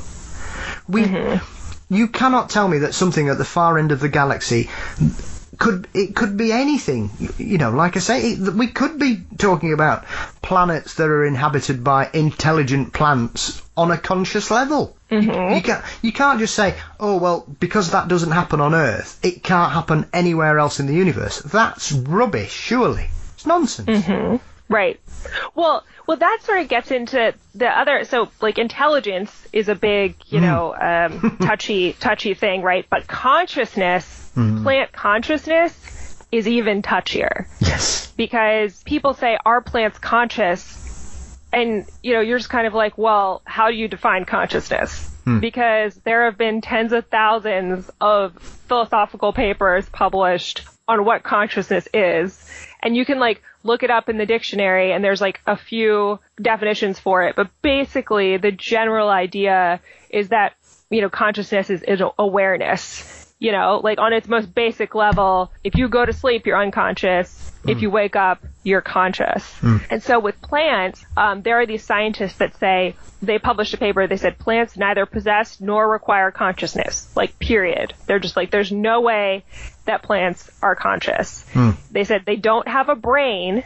You cannot tell me that something at the far end of the galaxy could be anything. Like I say, we could be talking about planets that are inhabited by intelligent plants on a conscious level. You can't just say, oh, well, because that doesn't happen on Earth, it can't happen anywhere else in the universe. That's rubbish, surely. It's nonsense. Right. Well, that sort of gets into the other. So, like, intelligence is a big, touchy thing, right? But consciousness, plant consciousness, is even touchier. Yes. Because people say, are plants conscious? And, you're just kind of like, well, how do you define consciousness? Because there have been tens of thousands of philosophical papers published on what consciousness is. And you can, look it up in the dictionary, and there's, a few definitions for it. But basically, the general idea is that, consciousness is awareness. On its most basic level, if you go to sleep, you're unconscious. If you wake up, you're conscious. And so with plants, there are these scientists that say, they published a paper, they said plants neither possess nor require consciousness, period. They're just there's no way that plants are conscious. They said they don't have a brain,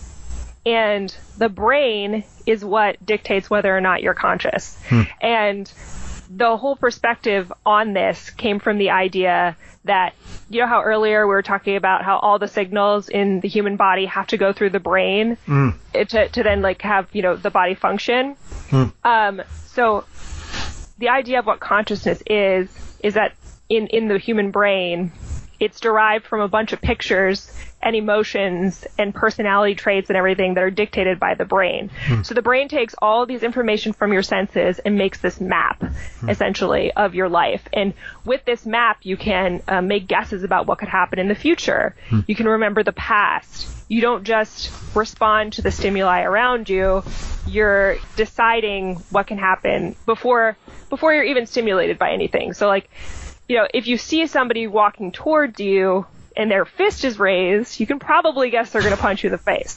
and the brain is what dictates whether or not you're conscious. And the whole perspective on this came from the idea that, how earlier we were talking about how all the signals in the human body have to go through the brain to then have, the body function. So the idea of what consciousness is that in the human brain, it's derived from a bunch of pictures and emotions and personality traits and everything that are dictated by the brain. So the brain takes all these information from your senses and makes this map, essentially, of your life. And with this map, you can make guesses about what could happen in the future. You can remember the past. You don't just respond to the stimuli around you. You're deciding what can happen before you're even stimulated by anything. So, if you see somebody walking towards you and their fist is raised, you can probably guess they're going to punch you in the face.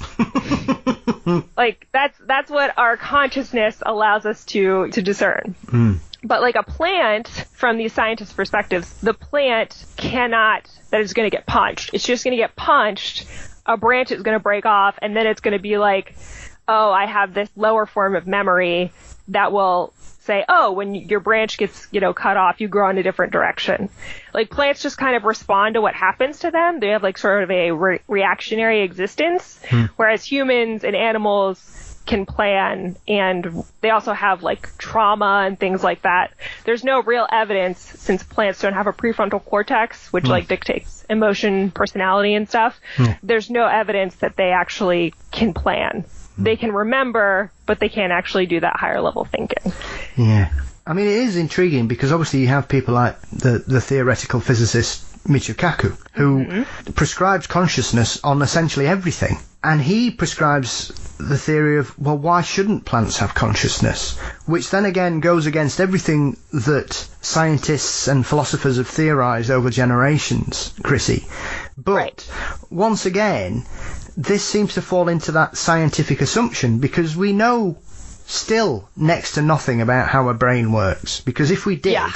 That's what our consciousness allows us to discern. But a plant, from these scientists' perspectives, the plant cannot, that is going to get punched. It's just going to get punched, a branch is going to break off, and then it's going to be oh, I have this lower form of memory that will say, oh, when your branch gets, cut off, you grow in a different direction. Plants just kind of respond to what happens to them. They have sort of a reactionary existence, whereas humans and animals can plan, and they also have trauma and things like that. There's no real evidence, since plants don't have a prefrontal cortex, which dictates emotion, personality, and stuff. There's no evidence that they actually can plan. They can remember, but they can't actually do that higher level thinking. Yeah. I mean, it is intriguing because obviously you have people like the theoretical physicist Michio Kaku, who prescribes consciousness on essentially everything. And he prescribes the theory of, well, why shouldn't plants have consciousness? Which then again goes against everything that scientists and philosophers have theorized over generations, Chrissy. But once again, this seems to fall into that scientific assumption, because we know still next to nothing about how a brain works. Because if we did,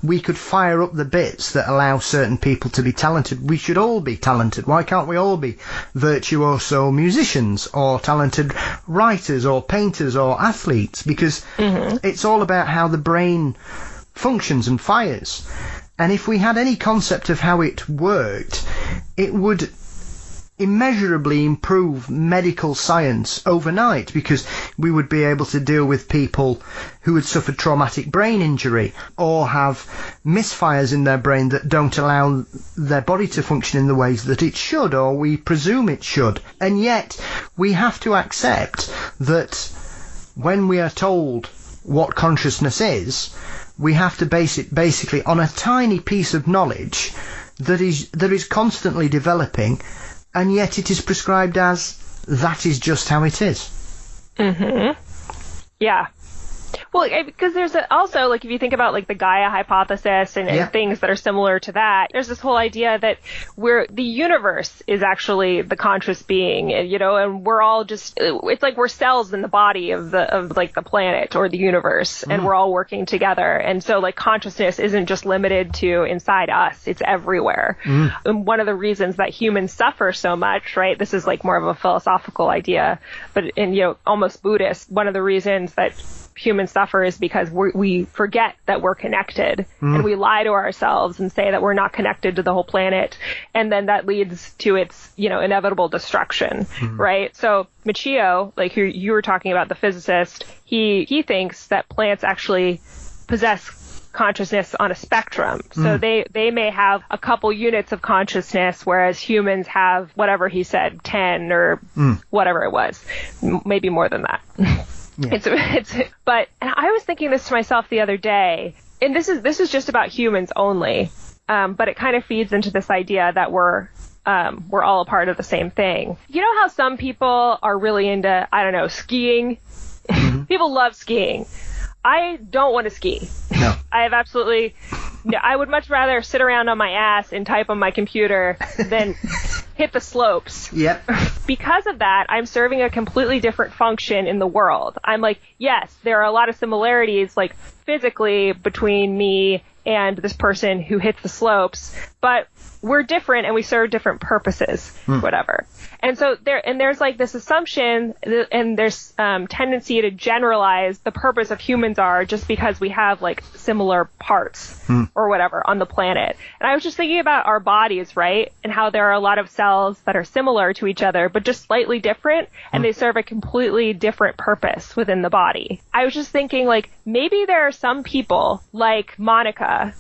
we could fire up the bits that allow certain people to be talented. We should all be talented. Why can't we all be virtuoso musicians or talented writers or painters or athletes? Because it's all about how the brain functions and fires. And if we had any concept of how it worked, it would immeasurably improve medical science overnight, because we would be able to deal with people who had suffered traumatic brain injury or have misfires in their brain that don't allow their body to function in the ways that it should, or we presume it should. And yet we have to accept that when we are told what consciousness is, we have to base it basically on a tiny piece of knowledge that is constantly developing, and yet it is prescribed as that is just how it is. Yeah. Well, because there's also, like, if you think about, like, the Gaia hypothesis and things that are similar to that, there's this whole idea that the universe is actually the conscious being, you know, and we're all just, it's like we're cells in the body of the planet or the universe, and we're all working together. And so, like, consciousness isn't just limited to inside us, it's everywhere. And one of the reasons that humans suffer so much, right, this is like more of a philosophical idea, but in, you know, almost Buddhist, one of the reasons that humans suffer is because we forget that we're connected, and we lie to ourselves and say that we're not connected to the whole planet, and then that leads to its, you know, inevitable destruction, right? So Michio, like who you were talking about, the physicist, he thinks that plants actually possess consciousness on a spectrum. So they may have a couple units of consciousness, whereas humans have whatever he said, 10 or whatever it was, maybe more than that. Yeah. But I was thinking this to myself the other day, and this is just about humans only, but it kind of feeds into this idea that we're all a part of the same thing. You know how some people are really into, I don't know, skiing? People love skiing. I don't want to ski. No. I have absolutely... No, I would much rather sit around on my ass and type on my computer than hit the slopes. Yep. Because of that, I'm serving a completely different function in the world. I'm like, yes, there are a lot of similarities, like, physically between me and this person who hits the slopes, but we're different and we serve different purposes, whatever. And so there's like this assumption, and there's tendency to generalize the purpose of humans are just because we have like similar parts or whatever on the planet. And I was just thinking about our bodies, right? And how there are a lot of cells that are similar to each other, but just slightly different, and they serve a completely different purpose within the body. I was just thinking, like, maybe there are some people like Monica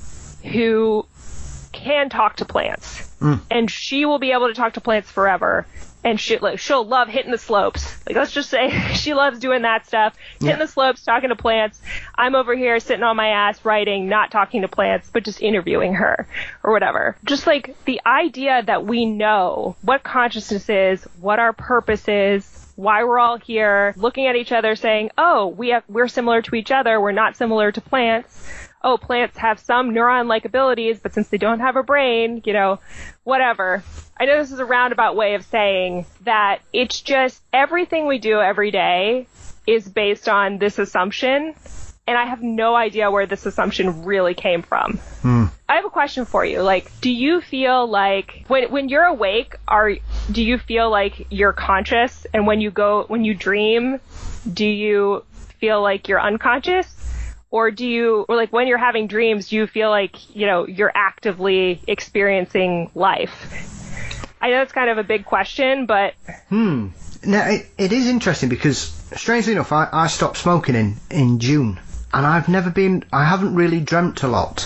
who can talk to plants, and she will be able to talk to plants forever, and she'll love hitting the slopes. Like, let's just say she loves doing that stuff, hitting the slopes, talking to plants. I'm over here sitting on my ass writing, not talking to plants, but just interviewing her or whatever. Just like the idea that we know what consciousness is, what our purpose is, why we're all here, looking at each other saying, oh, we're similar to each other, we're not similar to plants. Oh, plants have some neuron-like abilities, but since they don't have a brain, you know, whatever. I know this is a roundabout way of saying that it's just everything we do every day is based on this assumption, and I have no idea where this assumption really came from. I have a question for you. Like, do you feel like when you're awake, do you feel like you're conscious, and when you dream, do you feel like you're unconscious? Or like when you're having dreams, do you feel like, you know, you're actively experiencing life? I know it's kind of a big question, but... Now, it is interesting because, strangely enough, I stopped smoking in June. And I haven't really dreamt a lot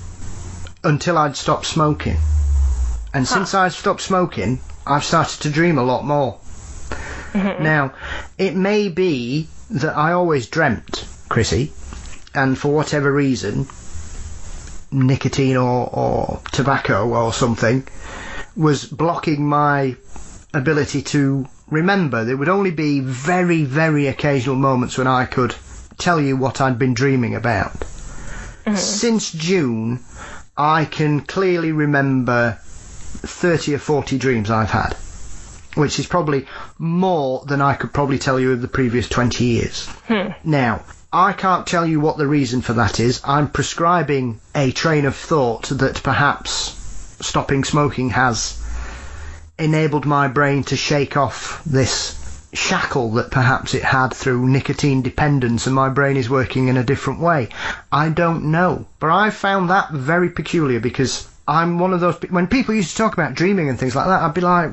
until I'd stopped smoking. And since I've stopped smoking, I've started to dream a lot more. Now, it may be that I always dreamt, Chrissy, and for whatever reason, nicotine or tobacco or something was blocking my ability to remember. There would only be very, very occasional moments when I could tell you what I'd been dreaming about. Since June, I can clearly remember 30 or 40 dreams I've had, which is probably more than I could probably tell you of the previous 20 years. Now, I can't tell you what the reason for that is. I'm prescribing a train of thought that perhaps stopping smoking has enabled my brain to shake off this shackle that perhaps it had through nicotine dependence, and my brain is working in a different way. I don't know. But I found that very peculiar, because I'm one of those... When people used to talk about dreaming and things like that, I'd be like,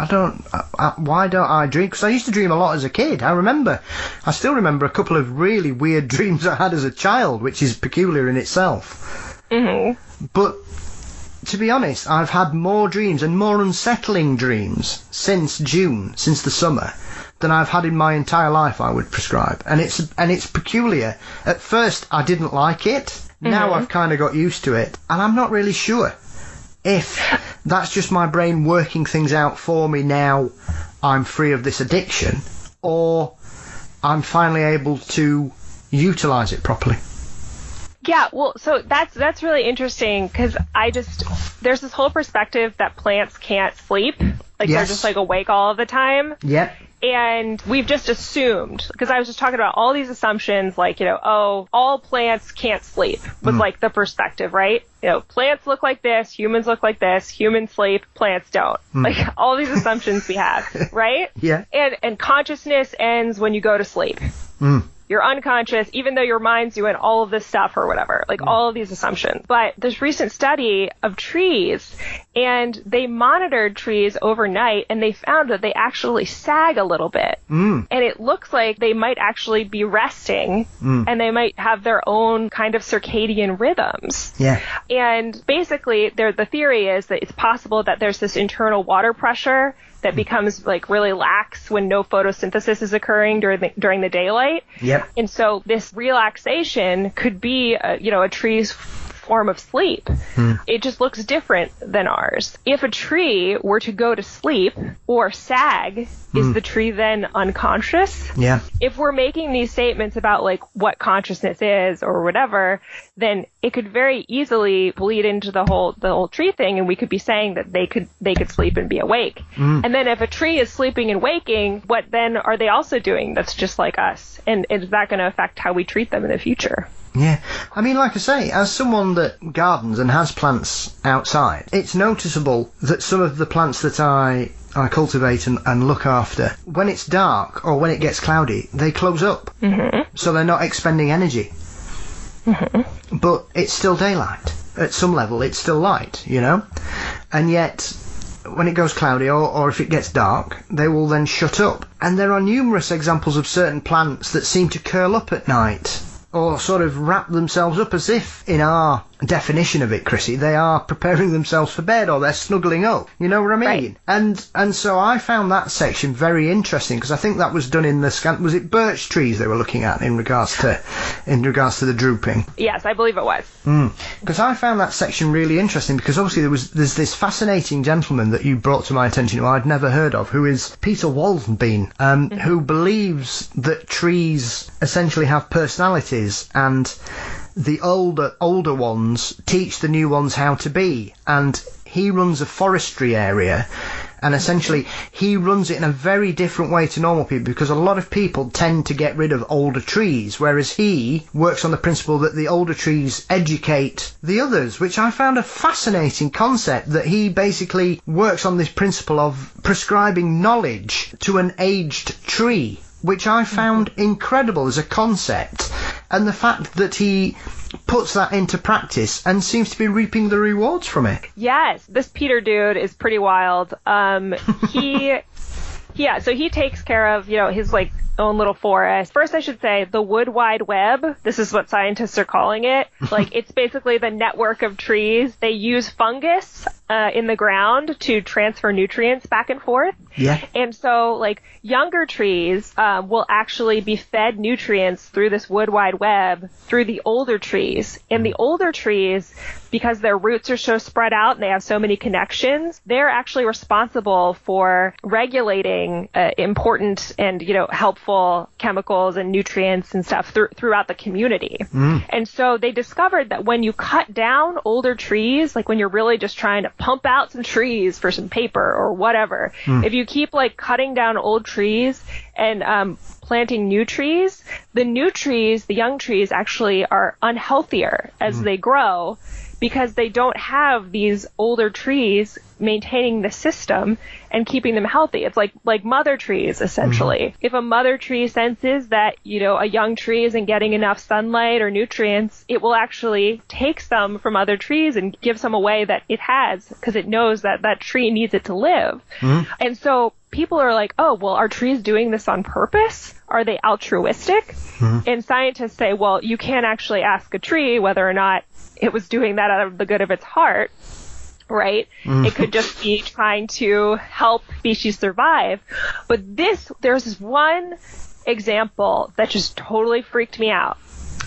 why don't I dream? Because I used to dream a lot as a kid. I still remember a couple of really weird dreams I had as a child, which is peculiar in itself. Mm-hmm. But to be honest, I've had more dreams and more unsettling dreams since June, since the summer, than I've had in my entire life, I would prescribe. And it's peculiar. At first, I didn't like it. Mm-hmm. Now I've kind of got used to it. And I'm not really sure if that's just my brain working things out for me now I'm free of this addiction, or I'm finally able to utilise it properly. Yeah, well, so that's really interesting, because there's this whole perspective that plants can't sleep. Like, yes. They're just, like, awake all of the time. Yep. And we've just assumed, because I was just talking about all these assumptions, like, all plants can't sleep was like the perspective, right? Plants look like this, humans look like this, humans sleep, plants don't. Like, all these assumptions we have, right? Yeah. And consciousness ends when you go to sleep. You're unconscious, even though your mind's doing all of this stuff or whatever, like all of these assumptions. But this recent study of trees, and they monitored trees overnight, and they found that they actually sag a little bit. And it looks like they might actually be resting, and they might have their own kind of circadian rhythms. Yeah. And basically, the theory is that it's possible that there's this internal water pressure that becomes like really lax when no photosynthesis is occurring during the daylight. Yep. And so this relaxation could be a tree's form of sleep. It just looks different than ours. If a tree were to go to sleep or sag, is the tree then unconscious? Yeah. If we're making these statements about like what consciousness is or whatever, then it could very easily bleed into the whole tree thing, and we could be saying that they could sleep and be awake. And then if a tree is sleeping and waking, what then are they also doing that's just like us? And is that going to affect how we treat them in the future? Yeah. I mean, like I say, as someone that gardens and has plants outside, it's noticeable that some of the plants that I cultivate and look after, when it's dark or when it gets cloudy, they close up. So they're not expending energy. But it's still daylight. At some level, it's still light, And yet, when it goes cloudy or if it gets dark, they will then shut up. And there are numerous examples of certain plants that seem to curl up at night, or sort of wrap themselves up, as if, in our definition of it, Chrissy, they are preparing themselves for bed, or they're snuggling up. You know what I mean? Right. And so I found that section very interesting, because I think that was done in the was it birch trees they were looking at in regards to the drooping? Yes, I believe it was. Because I found that section really interesting, because obviously there's this fascinating gentleman that you brought to my attention who I'd never heard of, who is Peter Waldenbein, who believes that trees essentially have personalities, and the older ones teach the new ones how to be. And he runs a forestry area, and essentially he runs it in a very different way to normal people, because a lot of people tend to get rid of older trees, whereas he works on the principle that the older trees educate the others, which I found a fascinating concept, that he basically works on this principle of prescribing knowledge to an aged tree, which I found incredible as a concept. And the fact that he puts that into practice and seems to be reaping the rewards from it. Yes, this Peter dude is pretty wild. So he takes care of, his like own little forest. First, I should say the Wood Wide Web. This is what scientists are calling it. Like, it's basically the network of trees. They use fungus in the ground to transfer nutrients back and forth. Yeah. And so, like, younger trees will actually be fed nutrients through this Wood Wide Web through the older trees. And the older trees because their roots are so spread out and they have so many connections, they're actually responsible for regulating important and, helpful chemicals and nutrients and stuff throughout the community. And so they discovered that when you cut down older trees, like when you're really just trying to pump out some trees for some paper or whatever, if you keep like cutting down old trees and planting new trees, the young trees actually are unhealthier as they grow because they don't have these older trees maintaining the system and keeping them healthy. It's like mother trees, essentially. If a mother tree senses that, a young tree isn't getting enough sunlight or nutrients, it will actually take some from other trees and give some away that it has because it knows that that tree needs it to live. And so people are like, oh, well, are trees doing this on purpose? Are they altruistic? And scientists say, well, you can't actually ask a tree whether or not it was doing that out of the good of its heart, right? It could just be trying to help species survive. But there's this one example that just totally freaked me out.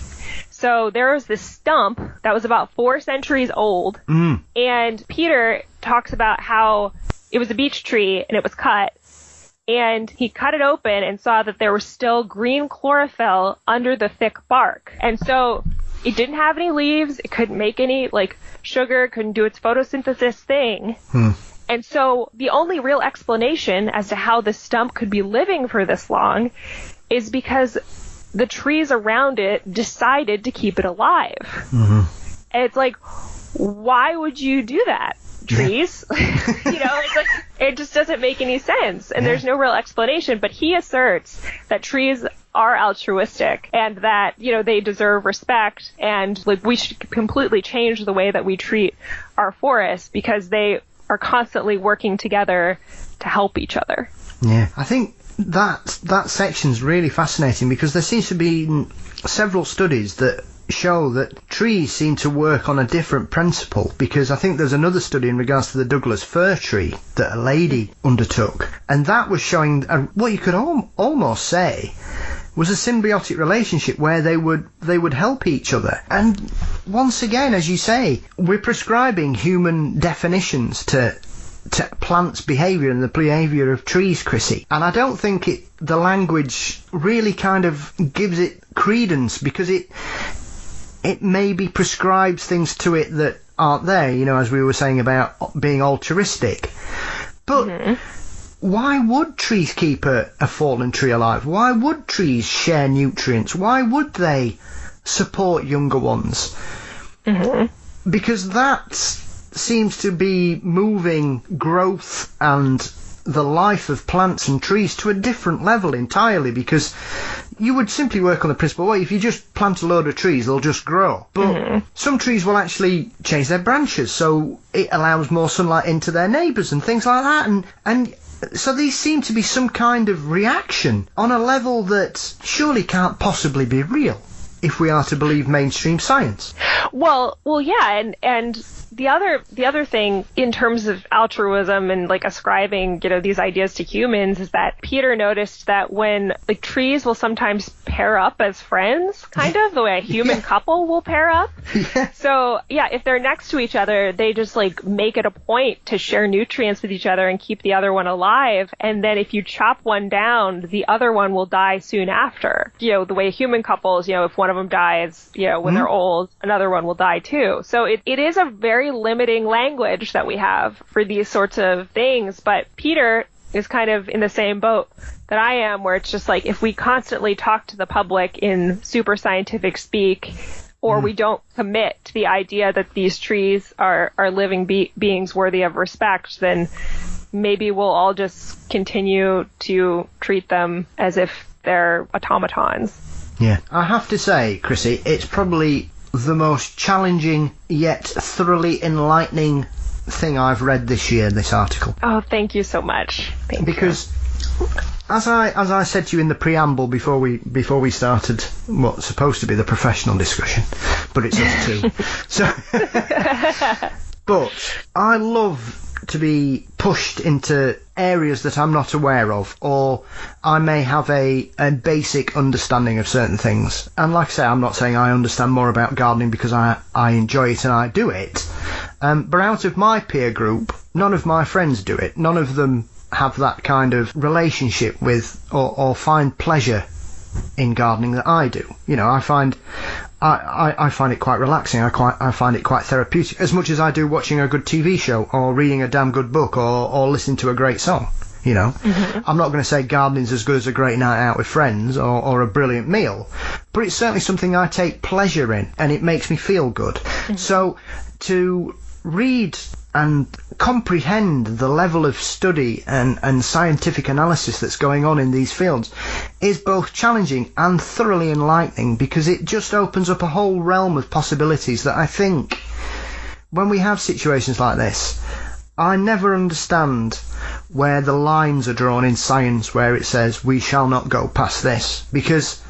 So there was this stump that was about 4 centuries old, and Peter talks about how it was a beech tree and it was cut. And he cut it open and saw that there was still green chlorophyll under the thick bark. And so it didn't have any leaves. It couldn't make any, sugar. Couldn't do its photosynthesis thing. And so the only real explanation as to how this stump could be living for this long is because the trees around it decided to keep it alive. And it's like, why would you do that? Trees, it's like, it just doesn't make any sense, and there's no real explanation. But he asserts that trees are altruistic and that, they deserve respect, and we should completely change the way that we treat our forests because they are constantly working together to help each other. Yeah, I think that section's really fascinating because there seems to be several studies that show that trees seem to work on a different principle, because I think there's another study in regards to the Douglas fir tree that a lady undertook, and that was showing what you could almost say was a symbiotic relationship where they would help each other. And once again, as you say, we're prescribing human definitions to plants' behaviour and the behaviour of trees, Chrissy. And I don't think the language really kind of gives it credence, because it maybe prescribes things to it that aren't there, as we were saying about being altruistic. But why would trees keep a fallen tree alive? Why would trees share nutrients? Why would they support younger ones? Because that seems to be moving growth and the life of plants and trees to a different level entirely, because you would simply work on the principle, well, if you just plant a load of trees, they'll just grow. But some trees will actually change their branches, so it allows more sunlight into their neighbours and things like that. And so these seem to be some kind of reaction on a level that surely can't possibly be real if we are to believe mainstream science. Well, yeah, and the other thing in terms of altruism and ascribing, these ideas to humans is that Peter noticed that when trees will sometimes pair up as friends, kind of the way a human couple will pair up. So yeah, if they're next to each other, they just make it a point to share nutrients with each other and keep the other one alive. And then if you chop one down, the other one will die soon after. The way human couples, if one of them dies, when they're old, another one will die too. So it is a very limiting language that we have for these sorts of things. But Peter is kind of in the same boat that I am, where it's just if we constantly talk to the public in super scientific speak, or we don't commit to the idea that these trees are living beings worthy of respect, then maybe we'll all just continue to treat them as if they're automatons. Yeah, I have to say, Chrissy, it's probably the most challenging yet thoroughly enlightening thing I've read this year, this article. Oh, thank you so much. Thank you. Because as I said to you in the preamble before we started what's supposed to be the professional discussion, but it's us two. So but I love to be pushed into areas that I'm not aware of, or I may have a basic understanding of certain things. And like I say, I'm not saying I understand more about gardening because I enjoy it and I do it. But out of my peer group, none of my friends do it. None of them have that kind of relationship with or find pleasure in gardening that I do. You know, I find it quite relaxing. I find it quite therapeutic, as much as I do watching a good TV show or reading a damn good book or listening to a great song. You know, I'm not going to say gardening's as good as a great night out with friends or a brilliant meal, but it's certainly something I take pleasure in, and it makes me feel good. So to read and comprehend the level of study and scientific analysis that's going on in these fields is both challenging and thoroughly enlightening, because it just opens up a whole realm of possibilities that I think, when we have situations like this, I never understand where the lines are drawn in science where it says we shall not go past this, because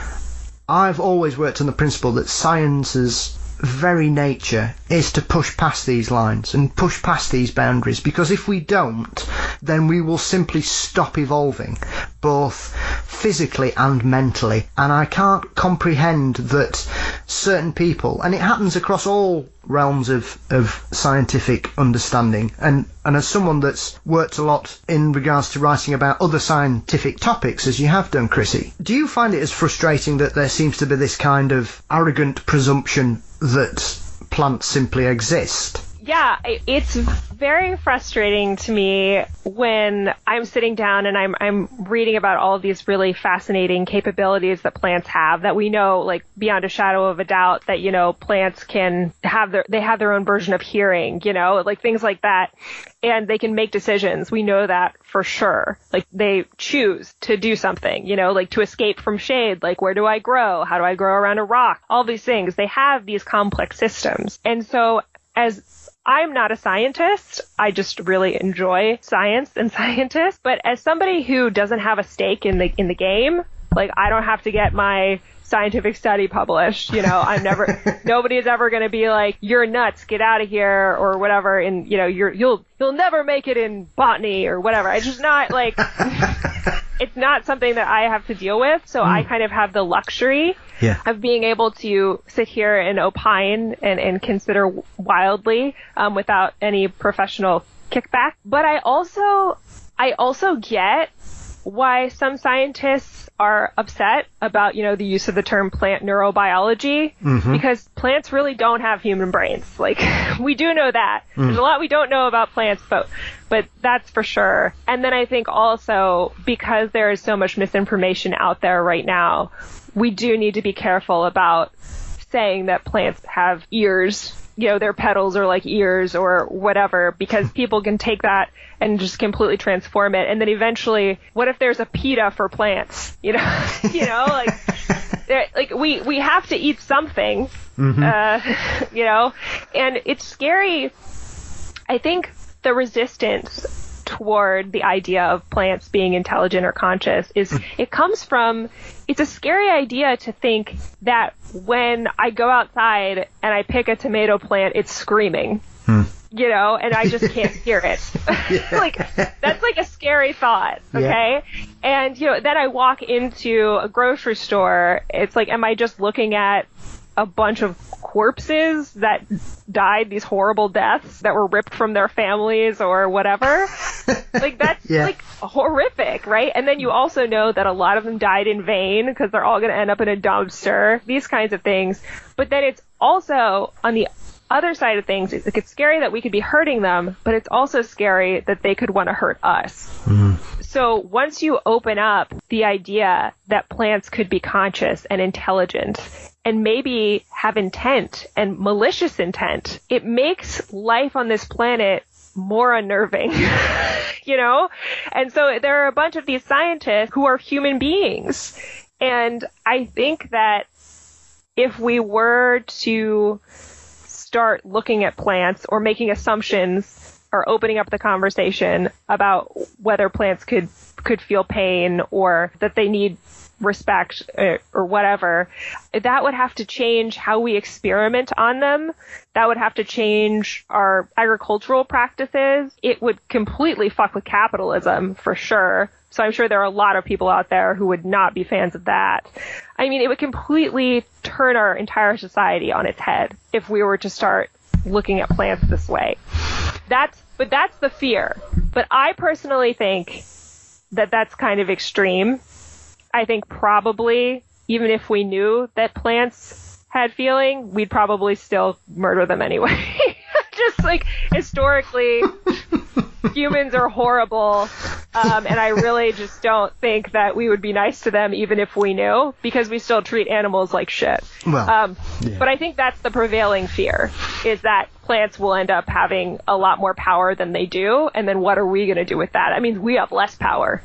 I've always worked on the principle that science's very nature is to push past these lines and push past these boundaries, because if we don't, then we will simply stop evolving, both physically and mentally. And I can't comprehend that certain people, and it happens across all realms of scientific understanding, and as someone that's worked a lot in regards to writing about other scientific topics, as you have done, Chrissy, do you find it as frustrating that there seems to be this kind of arrogant presumption that plants simply exist? Yeah, it's very frustrating to me when I'm sitting down and I'm reading about all of these really fascinating capabilities that plants have, that we know, like, beyond a shadow of a doubt, that, you know, plants can have their own version of hearing, you know, like things like that. And they can make decisions. We know that for sure. Like, they choose to do something, you know, like to escape from shade. Like, where do I grow? How do I grow around a rock? All these things. They have these complex systems. And so, as I'm not a scientist, I just really enjoy science and scientists. But as somebody who doesn't have a stake in the game, like, I don't have to get my scientific study published, you know, nobody is ever going to be like, you're nuts, get out of here, or whatever, and, you know, you'll never make it in botany or whatever. It's just not like, it's not something that I have to deal with. So I kind of have the luxury of being able to sit here and opine and consider wildly, without any professional kickback. But I also get why some scientists are upset about, you know, the use of the term plant neurobiology, because plants really don't have human brains. Like, we do know that. There's a lot we don't know about plants, but that's for sure. And then I think also, because there is so much misinformation out there right now, we do need to be careful about saying that plants have ears, you know, their petals are like ears or whatever, because people can take that and just completely transform it. And then eventually, what if there's a PETA for plants? You know, like we have to eat something, you know, and it's scary. I think the resistance toward the idea of plants being intelligent or conscious it comes from, it's a scary idea to think that when I go outside and I pick a tomato plant, it's screaming, you know, and I just can't hear it. Like, that's like a scary thought. Okay. Yeah. And, you know, then I walk into a grocery store. It's like, am I just looking at a bunch of corpses that died these horrible deaths that were ripped from their families or whatever? Like, that's like horrific, right? And then you also know that a lot of them died in vain because they're all going to end up in a dumpster, these kinds of things. But then it's also, on the other side of things, it's scary that we could be hurting them, but it's also scary that they could want to hurt us. So once you open up the idea that plants could be conscious and intelligent and maybe have intent and malicious intent, it makes life on this planet more unnerving, you know? And so there are a bunch of these scientists who are human beings. And I think that if we were to start looking at plants or making assumptions or opening up the conversation about whether plants could feel pain or that they need respect or whatever, that would have to change how we experiment on them. That would have to change our agricultural practices. It would completely fuck with capitalism for sure. So I'm sure there are a lot of people out there who would not be fans of that. I mean, it would completely turn our entire society on its head if we were to start looking at plants this way. That's the fear. But I personally think that that's kind of extreme. I think probably, even if we knew that plants had feeling, we'd probably still murder them anyway. Just like historically, humans are horrible. And I really just don't think that we would be nice to them even if we knew, because we still treat animals like shit. Well, yeah. But I think that's the prevailing fear, is that plants will end up having a lot more power than they do. And then what are we going to do with that? I mean, we have less power.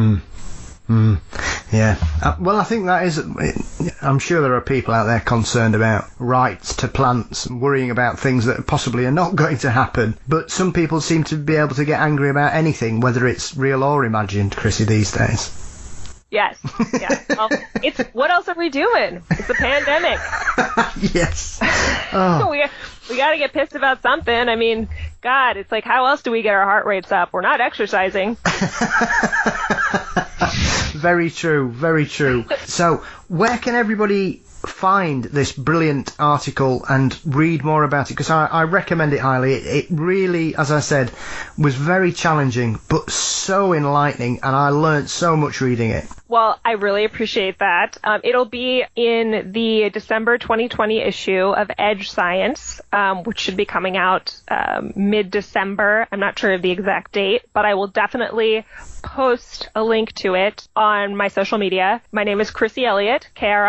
Yeah. Well, I think that is... I'm sure there are people out there concerned about rights to plants, worrying about things that possibly are not going to happen. But some people seem to be able to get angry about anything, whether it's real or imagined, Chrissy, these days. Yes. Yeah. Well, what else are we doing? It's a pandemic. Yes. Oh. We got to get pissed about something. I mean, God, it's like, how else do we get our heart rates up? We're not exercising. Very true, very true. So, where can everybody find this brilliant article and read more about it? Because I recommend it highly. It really, as I said, was very challenging, but so enlightening, and I learned so much reading it. Well, I really appreciate that. It'll be in the December 2020 issue of Edge Science, which should be coming out mid-December. I'm not sure of the exact date, but I will definitely post a link to it on my social media. My name is Chrissy Elliott,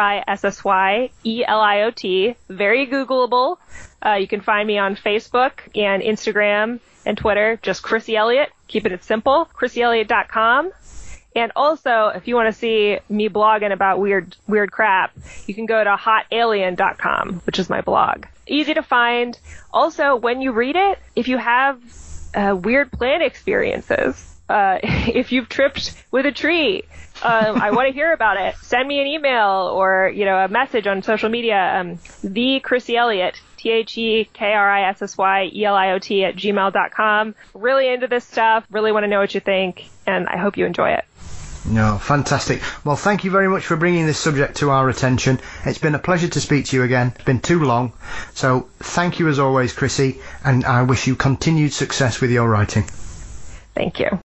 KRISSYELIOT, very Googleable. You can find me on Facebook and Instagram and Twitter, just Chrissy Elliott, keeping it simple, ChrissyElliott.com. And also, if you want to see me blogging about weird crap, you can go to hotalien.com, which is my blog. Easy to find. Also, when you read it, if you have weird plant experiences, if you've tripped with a tree, I want to hear about it. Send me an email or, a message on social media, the Chrissy Elliott, TheKRISSYELIOT at gmail.com. Really into this stuff. Really want to know what you think, and I hope you enjoy it. No, fantastic. Well, thank you very much for bringing this subject to our attention. It's been a pleasure to speak to you again. It's been too long. So thank you as always, Chrissy, and I wish you continued success with your writing. Thank you.